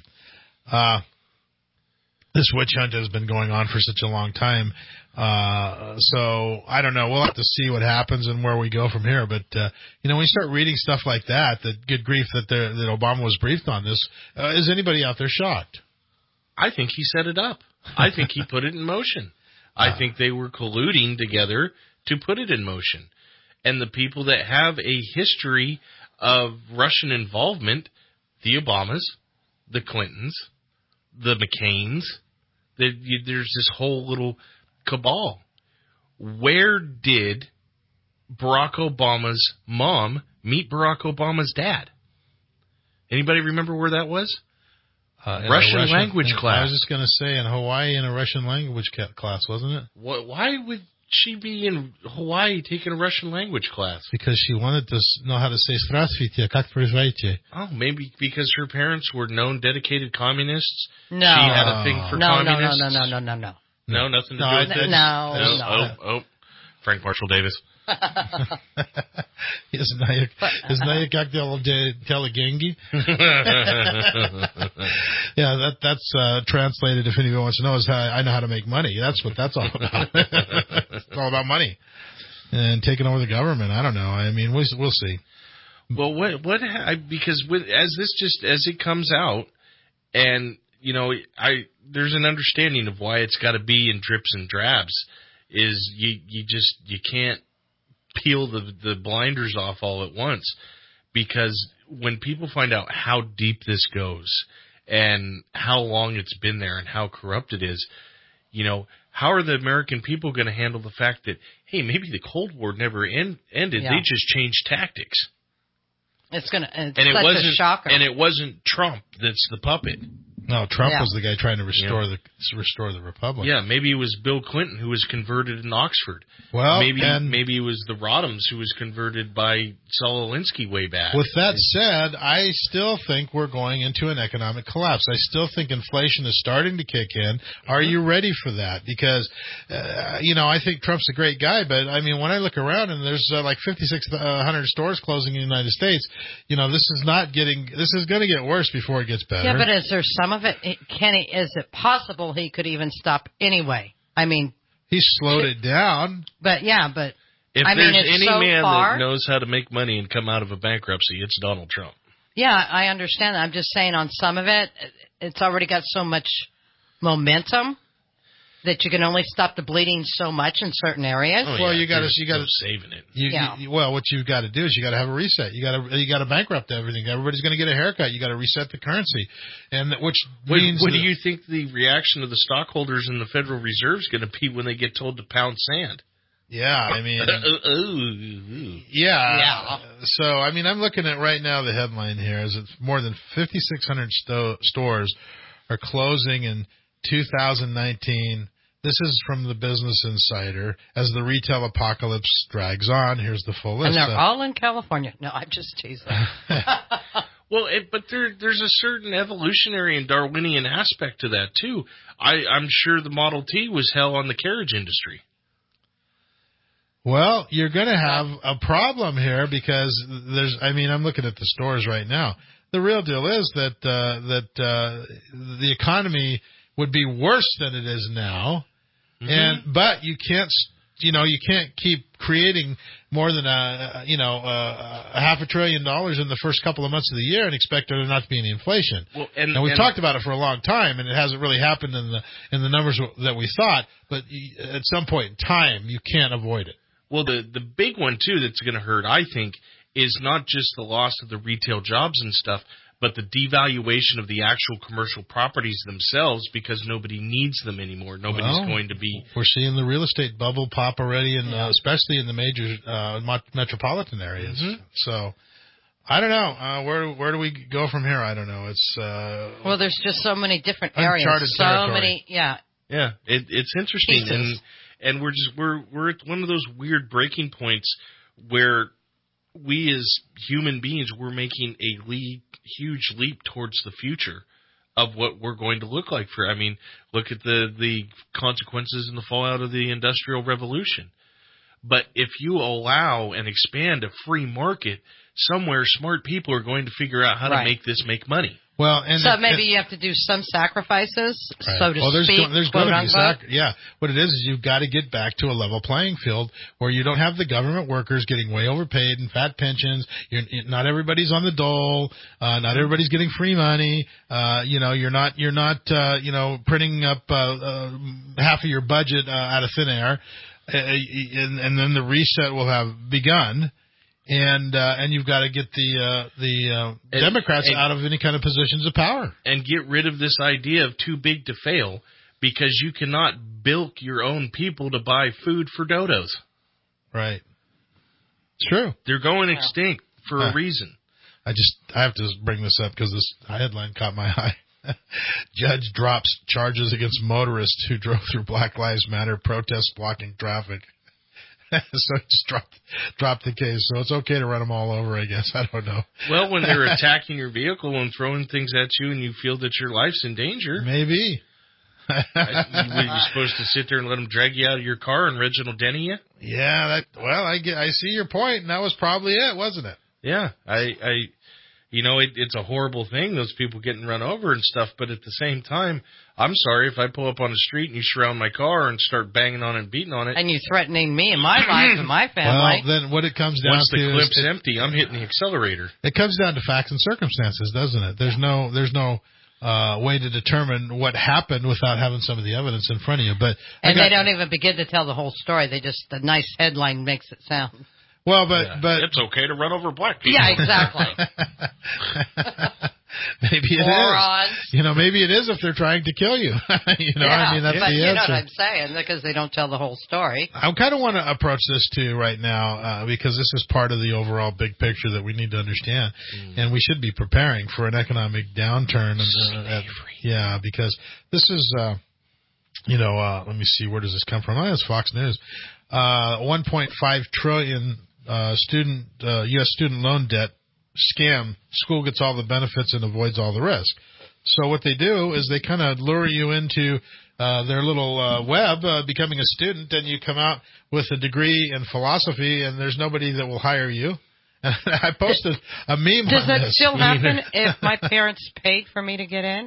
S3: this witch hunt has been going on for such a long time. So I don't know. We'll have to see what happens and where we go from here. But when you start reading stuff like that good grief that Obama was briefed on this, is anybody out there shocked?
S6: I think he set it up. I think he put it in motion. I think they were colluding together to put it in motion. And the people that have a history of Russian involvement, the Obamas, the Clintons, the McCains, there's this whole little cabal. Where did Barack Obama's mom meet Barack Obama's dad? Anybody remember where that was? Russian language class.
S3: I was just going to say in Hawaii in a Russian language class, wasn't it?
S6: Why would she be in Hawaii taking a Russian language class?
S3: Because she wanted to know how to say "Здравствуйте, как поживаете?"
S6: Oh, maybe because her parents were known dedicated communists.
S5: No.
S6: She had a thing for communists.
S5: No.
S6: No, nothing to do with this?
S5: No.
S6: Oh, Frank Marshall Davis.
S3: Знаете как telegengi? Yeah, that's translated, if anyone wants to know, is how I know how to make money. That's what that's all about. It's all about money and taking over the government. I don't know. I mean, we'll see.
S6: Well, because as it comes out, and there's an understanding of why it's got to be in drips and drabs. Is you can't peel the blinders off all at once, because when people find out how deep this goes and how long it's been there and how corrupt it is, how are the American people going to handle the fact that, hey, maybe the Cold War never ended? Yeah. They just changed tactics.
S5: It's such a shocker.
S6: And it wasn't Trump that's the puppet.
S3: No, Trump was the guy trying to restore the republic.
S6: Yeah, maybe it was Bill Clinton who was converted in Oxford.
S3: Well,
S6: maybe it was the Rodhams who was converted by Saul Alinsky way back.
S3: With that said, I still think we're going into an economic collapse. I still think inflation is starting to kick in. Are you ready for that? Because, I think Trump's a great guy, but I mean, when I look around and there's like 5,600 stores closing in the United States, this is going to get worse before it gets better.
S5: Yeah, but is there some of it, Kenny, is it possible he could even stop anyway? I mean,
S3: he slowed it down.
S5: But
S6: if there's any
S5: so
S6: man
S5: far,
S6: that knows how to make money and come out of a bankruptcy, it's Donald Trump.
S5: Yeah, I understand that. I'm just saying on some of it, it's already got so much momentum that you can only stop the bleeding so much in certain areas.
S3: Oh, well, you got to
S6: saving it.
S3: Well, what you've got to do is you got to have a reset. You got to bankrupt everything. Everybody's going to get a haircut. You got to reset the currency, and what do
S6: you think the reaction of the stockholders in the Federal Reserve is going to be when they get told to pound sand?
S3: Yeah, I mean, yeah. So, I mean, I'm looking at right now the headline here is it's more than 5,600 stores are closing in 2019. This is from the Business Insider. As the retail apocalypse drags on, here's the full list.
S5: And they're all in California. No, I'm just teasing.
S6: Well, but there's a certain evolutionary and Darwinian aspect to that, too. I'm sure the Model T was hell on the carriage industry.
S3: Well, you're going to have a problem here because I'm looking at the stores right now. The real deal is that the economy would be worse than it is now. Mm-hmm. But you can't keep creating more than a $500 billion in the first couple of months of the year and expect there not to be any inflation.
S6: Well,
S3: and we've talked about it for a long time, and it hasn't really happened in the numbers that we thought. But at some point in time, you can't avoid it.
S6: Well, the big one too that's going to hurt, I think, is not just the loss of the retail jobs and stuff, but the devaluation of the actual commercial properties themselves because nobody needs them anymore. Nobody's going to be.
S3: We're seeing the real estate bubble pop already, especially in the major metropolitan areas. Mm-hmm. So, I don't know. Where do we go from here? I don't know. It's
S5: well, there's just so many different areas.
S3: Uncharted territory.
S5: Many, yeah.
S6: Yeah, it's interesting, and we're at one of those weird breaking points where we as human beings, we're making a huge leap towards the future of what we're going to look like. Look at the consequences and the fallout of the Industrial Revolution. But if you allow and expand a free market, somewhere smart people are going to figure out how to make this make money.
S3: Well,
S5: so maybe you have to do some sacrifices, so to speak.
S3: There's going to be What it is you've got to get back to a level playing field where you don't have the government workers getting way overpaid and fat pensions. Not everybody's on the dole. Not everybody's getting free money. You're not printing up half of your budget out of thin air, and then the reset will have begun. And you've got to get the Democrats out of any kind of positions of power.
S6: And get rid of this idea of too big to fail, because you cannot bilk your own people to buy food for dodos.
S3: Right. It's true.
S6: They're going extinct for a reason.
S3: I have to bring this up because this headline caught my eye. Judge drops charges against motorists who drove through Black Lives Matter protests blocking traffic. So just drop the case. So it's okay to run them all over, I guess. I don't know.
S6: Well, when they're attacking your vehicle and throwing things at you and you feel that your life's in danger.
S3: Maybe.
S6: Were you supposed to sit there and let them drag you out of your car and Reginald Denny you?
S3: Yeah. I see your point, and that was probably it, wasn't it?
S6: Yeah. It's a horrible thing, those people getting run over and stuff, but at the same time, I'm sorry if I pull up on the street and you surround my car and start banging on it and beating on it.
S5: And you threatening me and my life and my family.
S3: Well, then what it comes down
S6: Once
S3: to
S6: the clip's empty, I'm hitting the accelerator.
S3: It comes down to facts and circumstances, doesn't it? There's no way to determine what happened without having some of the evidence in front of you. But
S5: they don't even begin to tell the whole story. The nice headline makes it sound.
S3: Well, but
S6: it's okay to run over black people.
S5: Yeah, exactly.
S3: Maybe it is. Maybe it is if they're trying to kill you. That's the answer.
S5: You know what I'm saying, because they don't tell the whole story.
S3: I kind of want to approach this too right now because this is part of the overall big picture that we need to understand, and we should be preparing for an economic downturn. Because this is, let me see, where does this come from? It's Fox News. 1.5 trillion U.S. student loan debt scam. School gets all the benefits and avoids all the risk. So what they do is they kind of lure you into their little web, becoming a student, and you come out with a degree in philosophy, and there's nobody that will hire you. And I posted a meme
S5: Does
S3: on
S5: that
S3: this.
S5: still happen if my parents paid for me to get in?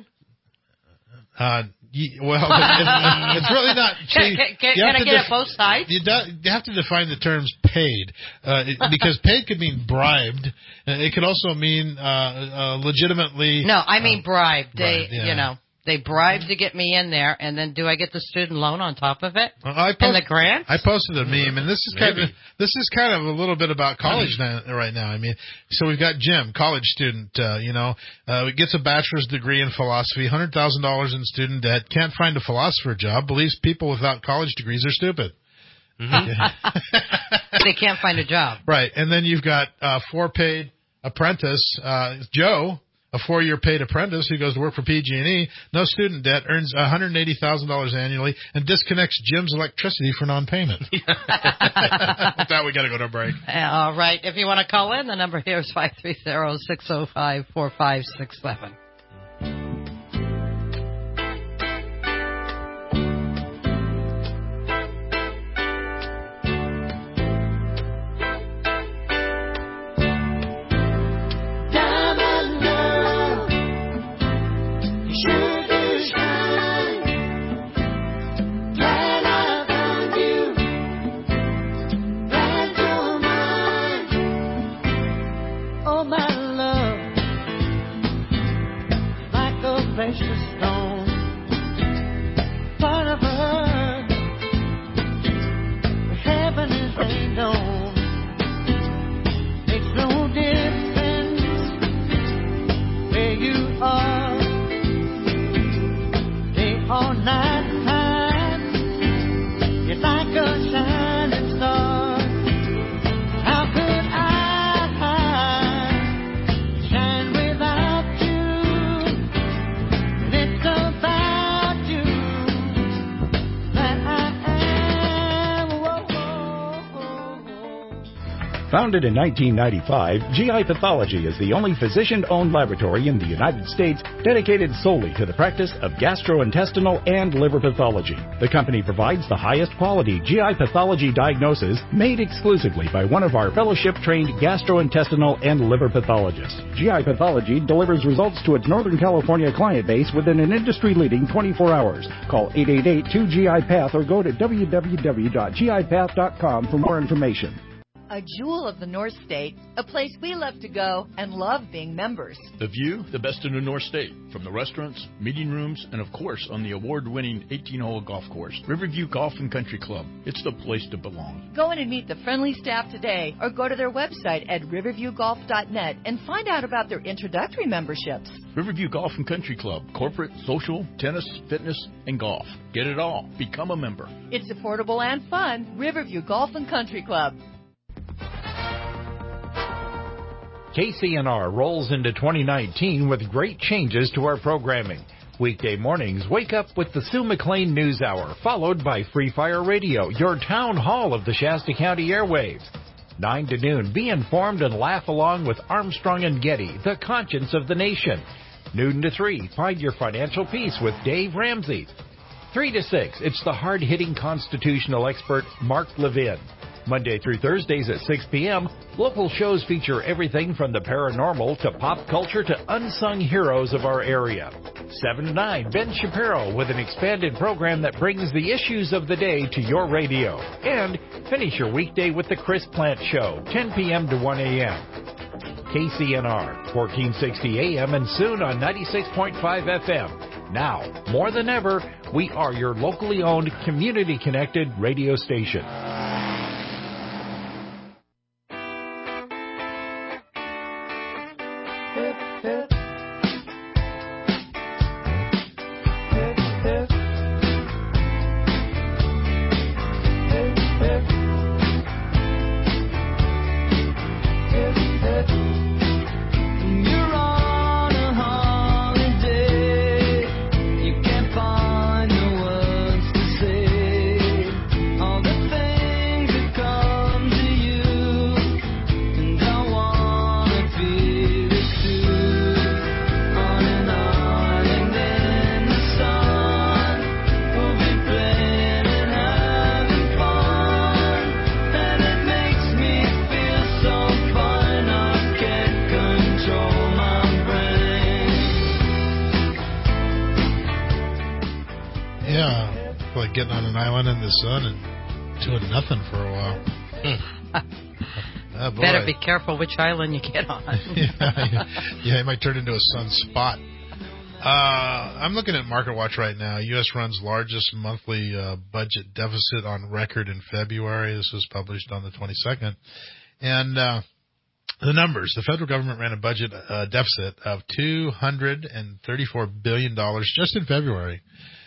S3: It's really not.
S5: Can I get it both sides?
S3: You have to define the terms paid, because paid could mean bribed. It could also mean legitimately.
S5: No, I mean bribed. They bribed to get me in there, and then do I get the student loan on top of it? And the grant?
S3: I posted a meme, and this is kind of a little bit about college right now. I mean, so we've got Jim, college student, gets a bachelor's degree in philosophy, $100,000 in student debt, can't find a philosopher job, believes people without college degrees are stupid.
S5: Mm-hmm. They can't find a job.
S3: Right, and then you've got paid apprentice, Joe, a 4-year paid apprentice who goes to work for PG&E, no student debt, earns $180,000 annually, and disconnects Jim's electricity for non-payment. With that, we got to go to a break.
S5: All right. If you want to call in, the number here is 530-605-4567.
S2: Makes no
S1: Founded in 1995, GI Pathology is the only physician-owned laboratory in the United States dedicated solely to the practice of gastrointestinal and liver pathology. The company provides the highest quality GI pathology diagnosis made exclusively by one of our fellowship-trained gastrointestinal and liver pathologists. GI Pathology delivers results to its Northern California client base within an industry-leading 24 hours. Call 888-2GI-PATH or go to www.gipath.com for more information.
S9: A jewel of the North State, a place we love to go and love being members.
S14: The view, the best in the North State, from the restaurants, meeting rooms, and of course on the award-winning 18-hole golf course. Riverview Golf and Country Club. It's the place to belong.
S9: Go in and meet the friendly staff today or go to their website at riverviewgolf.net and find out about their introductory memberships.
S14: Riverview Golf and Country Club. Corporate, social, tennis, fitness, and golf. Get it all. Become a member.
S9: It's affordable and fun. Riverview Golf and Country Club.
S1: KCNR rolls into 2019 with great changes to our programming. Weekday mornings, wake up with the Sue McLean News Hour, followed by Free Fire Radio, your town hall of the Shasta County airwaves. 9 to noon, be informed and laugh along with Armstrong and Getty, the conscience of the nation. Noon to 3, find your financial peace with Dave Ramsey. 3 to 6, it's the hard-hitting constitutional expert, Mark Levin. Monday through Thursdays at 6 p.m., local shows feature everything from the paranormal to pop culture to unsung heroes of our area. 7 to 9, Ben Shapiro with an expanded program that brings the issues of the day to your radio. And finish your weekday with the Chris Plant Show, 10 p.m. to 1 a.m. KCNR, 1460 a.m. and soon on 96.5 FM. Now, more than ever, we are your locally owned, community-connected radio station.
S3: Getting on an island in the sun and doing nothing for a while. Oh,
S5: better be careful which island you get on.
S3: Yeah, it might turn into a sun spot. I'm looking at Market Watch right now. U.S. runs largest monthly budget deficit on record in February. This was published on the 22nd. And the numbers. The federal government ran a budget deficit of $234 billion just in February.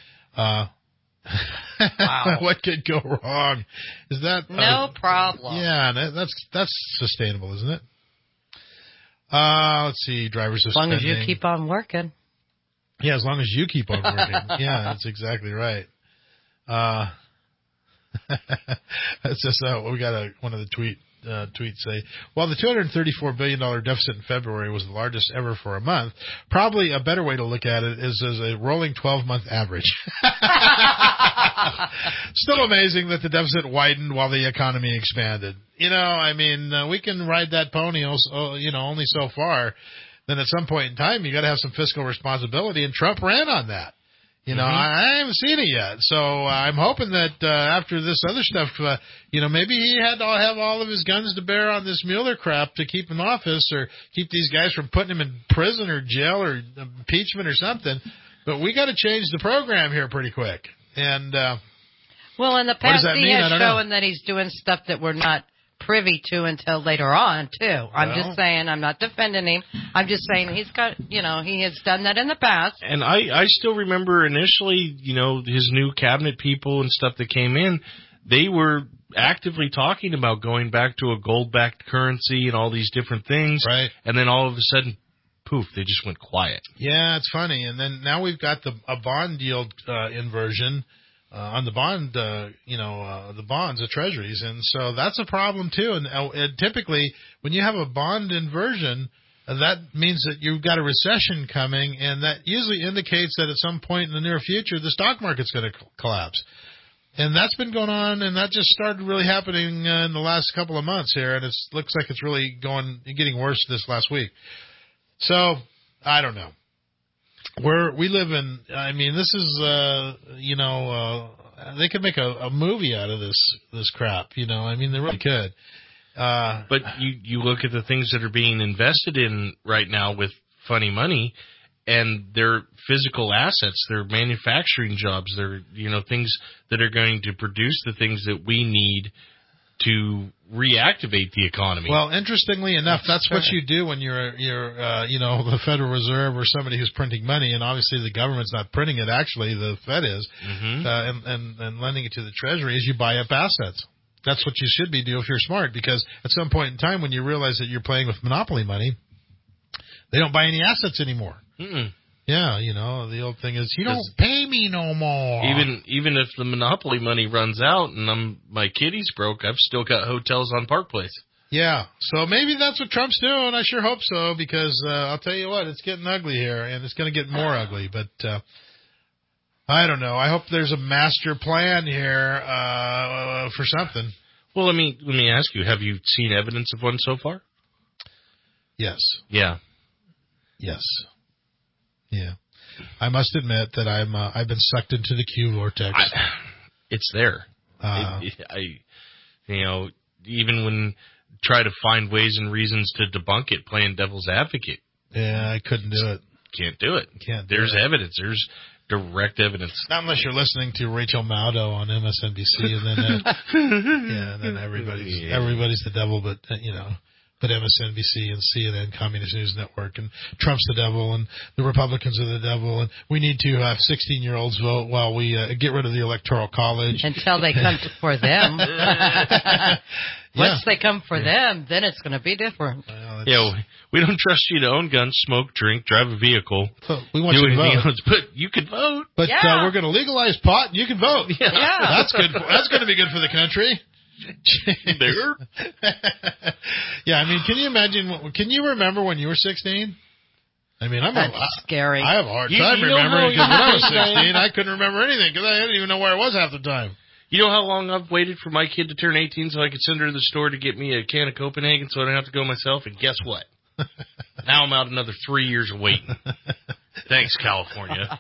S3: Wow. What could go wrong? Is that
S5: no problem?
S3: Yeah, that's sustainable, isn't it? Let's see. Drivers of spending.
S5: As long as you keep on working.
S3: Yeah, as long as you keep on working. Yeah, that's exactly right. That's just we got one of the tweets say, while the $234 billion deficit in February was the largest ever for a month, probably a better way to look at it is as a rolling 12-month average. Still amazing that the deficit widened while the economy expanded. You know, I mean, we can ride that pony also, only so far. Then at some point in time, you got to have some fiscal responsibility, and Trump ran on that. I haven't seen it yet. So I'm hoping that after this other stuff, maybe he had to have all of his guns to bear on this Mueller crap to keep him in office or keep these guys from putting him in prison or jail or impeachment or something. But we got to change the program here pretty quick. And
S5: well, in the past, he has shown that he's doing stuff that we're not privy to until later on, too. I'm just saying, I'm not defending him. I'm just saying he's got, he has done that in the past.
S6: And I still remember initially, his new cabinet people and stuff that came in, they were actively talking about going back to a gold-backed currency and all these different things.
S3: Right.
S6: And then all of a sudden, poof, they just went quiet.
S3: Yeah, it's funny. And then now we've got a bond yield inversion. on the bond, the bonds, the treasuries. And so that's a problem too. And typically when you have a bond inversion, that means that you've got a recession coming, and that usually indicates that at some point in the near future, the stock market's going to collapse. And that's been going on, and that just started really happening in the last couple of months here, and it looks like it's really getting worse this last week. So, I don't know. We live in, I mean, this is, they could make a movie out of this crap, I mean, they really could.
S6: But you look at the things that are being invested in right now with funny money, and they're physical assets, they're manufacturing jobs, they're things that are going to produce the things that we need to reactivate the economy.
S3: Well, interestingly enough, that's what you do when you're the Federal Reserve or somebody who's printing money, and obviously the government's not printing it. Actually, the Fed is, and lending it to the Treasury, is you buy up assets. That's what you should be doing if you're smart, because at some point in time when you realize that you're playing with monopoly money, they don't buy any assets anymore.
S6: Mm-mm.
S3: Yeah, the old thing is, you don't pay me no more.
S6: Even if the monopoly money runs out and my kitty's broke, I've still got hotels on Park Place.
S3: Yeah, so maybe that's what Trump's doing. I sure hope so, because I'll tell you what, it's getting ugly here, and it's going to get more ugly. But I don't know. I hope there's a master plan here for something.
S6: Well, let me ask you: have you seen evidence of one so far?
S3: Yes.
S6: Yeah.
S3: Yes. Yeah. I must admit that I've been sucked into the Q vortex.
S6: It's there. Even when try to find ways and reasons to debunk it, playing devil's advocate.
S3: Yeah, I couldn't do it.
S6: Can't do it. There's evidence. There's direct evidence.
S3: Not unless you're listening to Rachel Maddow on MSNBC, and then everybody's the devil, but MSNBC and CNN, Communist News Network, and Trump's the devil, and the Republicans are the devil, and we need to have 16-year-olds vote while we get rid of the Electoral College.
S5: Until they come for them. Once they come for them, then it's going to be different.
S6: We don't trust you to own guns, smoke, drink, drive a vehicle.
S3: We want you to vote.
S6: Else, but you can vote.
S3: But we're going to legalize pot, and you can vote.
S6: Yeah.
S3: That's good. That's going to be good for the country. Yeah, I mean, can you imagine? Can you remember when you were 16? I mean,
S5: That's scary.
S3: I have a hard time remembering, because when I was 16, I couldn't remember anything because I didn't even know where I was half the time.
S6: You know how long I've waited for my kid to turn 18 so I could send her to the store to get me a can of Copenhagen so I don't have to go myself? And guess what? Now I'm out another 3 years of waiting. Thanks, California.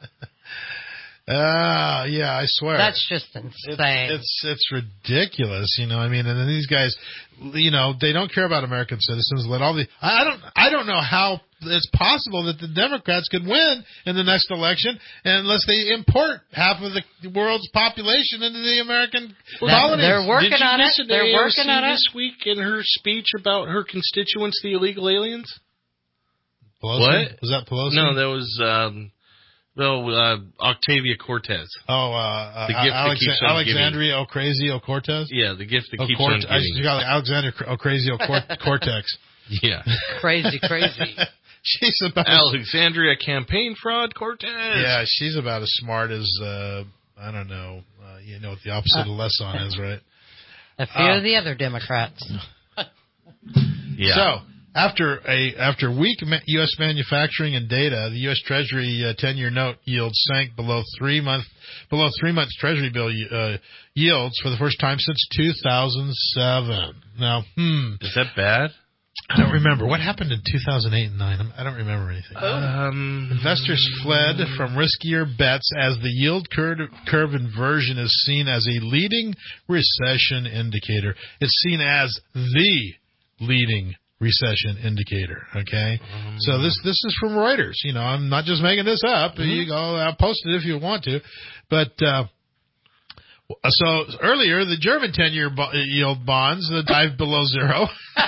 S3: Yeah, I swear.
S5: That's just insane.
S3: It's ridiculous, I mean, and then these guys, they don't care about American citizens. I don't know how it's possible that the Democrats could win in the next election unless they import half of the world's population into the American colonies.
S5: They're working on it.
S6: They're working on it. This week in her speech about her constituents, the illegal aliens.
S3: Pelosi?
S6: What
S3: Was that Pelosi?
S6: No, that was. Octavia Cortez.
S3: Oh,
S6: the gift that keeps on
S3: Alexandria Ocasio-Cortez?
S6: Yeah, the gift that keeps on giving.
S3: I got Alexandria Ocasio-Cortex.
S6: Yeah.
S5: Crazy.
S3: She's about
S6: Alexandria campaign fraud Cortez.
S3: Yeah, she's about as smart as, I don't know, what the opposite of Leson is, right?
S5: A few of the other Democrats.
S3: Yeah. So, after weak U.S. manufacturing and data, the U.S. Treasury 10-year note yield sank below 3 months Treasury bill yields for the first time since 2007. Now,
S6: is that bad?
S3: I don't remember. What happened in 2008 and 2009? I don't remember anything. Investors fled from riskier bets as the yield curve inversion is seen as a leading recession indicator. It's seen as the leading recession indicator. Okay, so this is from Reuters. I'm not just making this up. You go, I'll post it if you want to. But so earlier, the German 10-year yield bonds dived below zero.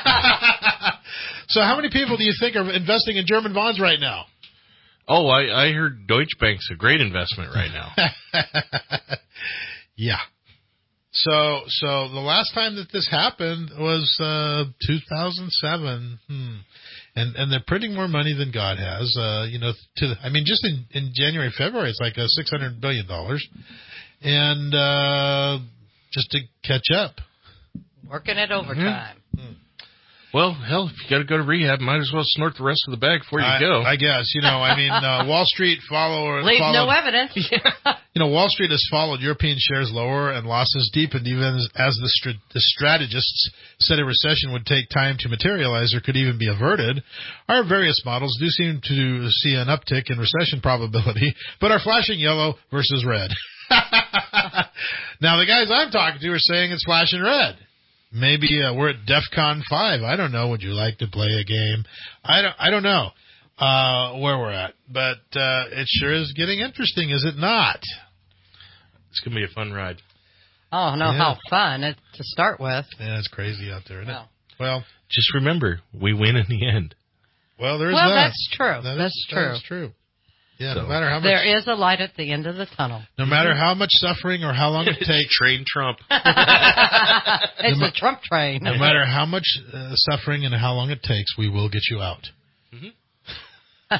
S3: So how many people do you think are investing in German bonds right now?
S6: Oh, I heard Deutsche Bank's a great investment right now.
S3: Yeah. So the last time that this happened was 2007, and they're printing more money than God has. Just in January, February, it's like $600 billion, and just to catch up.
S5: Working it overtime.
S3: Mm-hmm.
S6: Well, hell, if you got to go to rehab, might as well snort the rest of the bag before you go.
S3: I guess. Wall Street followed
S5: no evidence.
S3: Wall Street has followed European shares lower and losses deepened even as the strategists said a recession would take time to materialize or could even be averted. Our various models do seem to see an uptick in recession probability, but are flashing yellow versus red. Now, the guys I'm talking to are saying it's flashing red. Maybe we're at DEFCON 5. I don't know. Would you like to play a game? I don't know where we're at, but it sure is getting interesting, is it not?
S6: It's going to be a fun ride.
S5: Oh, no, how fun to start with.
S3: Yeah, it's crazy out there, isn't it? Well,
S6: just remember, we win in the end.
S3: Well, there's
S5: that.
S3: That's
S5: true.
S3: That's true. Yeah, no matter how much...
S5: There is a light at the end of the tunnel.
S3: No matter how much suffering or how long it takes...
S6: Train Trump.
S5: It's a Trump train.
S3: No matter how much suffering and how long it takes, we will get you out.
S6: Mm-hmm.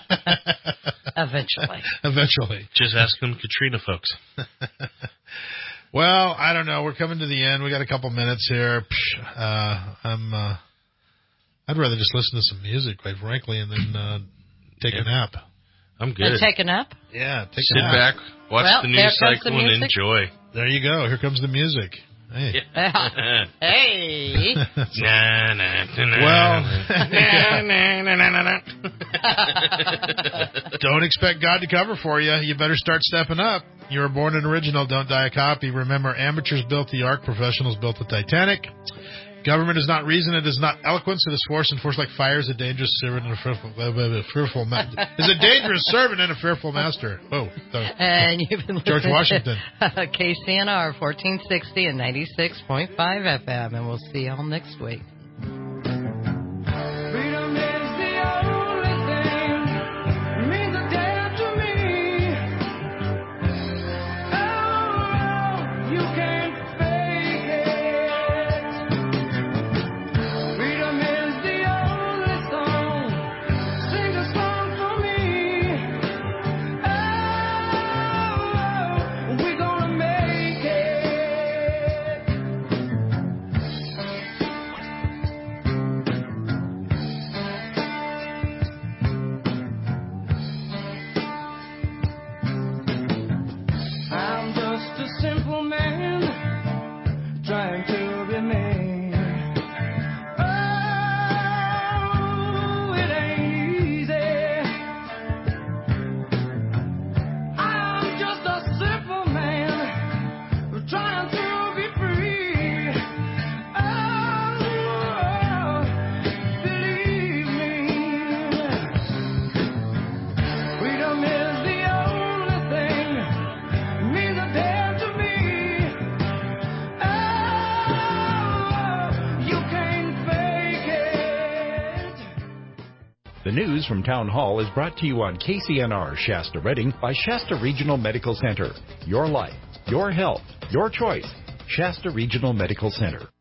S5: Eventually.
S6: Just ask them Katrina folks.
S3: Well, I don't know. We're coming to the end. We got a couple minutes here. I'd rather just listen to some music, quite frankly, and then take a nap.
S6: I'm good.
S5: And take a nap?
S3: Yeah,
S6: Sit back, watch the news cycle, and enjoy.
S3: There you go. Here comes the music. Hey.
S5: Yeah. Hey.
S3: Don't expect God to cover for you. You better start stepping up. You were born an original. Don't die a copy. Remember, amateurs built the Ark. Professionals built the Titanic. Government is not reason, it is not eloquence, it is force, and force like fire is a dangerous servant and a fearful master. Is a dangerous servant and a fearful master. Oh,
S5: and you've been
S3: George Washington.
S5: KCNR 1460 and 96.5 FM, and we'll see y'all next week.
S1: The news from Town Hall is brought to you on KCNR Shasta Redding by Shasta Regional Medical Center. Your life, your health, your choice. Shasta Regional Medical Center.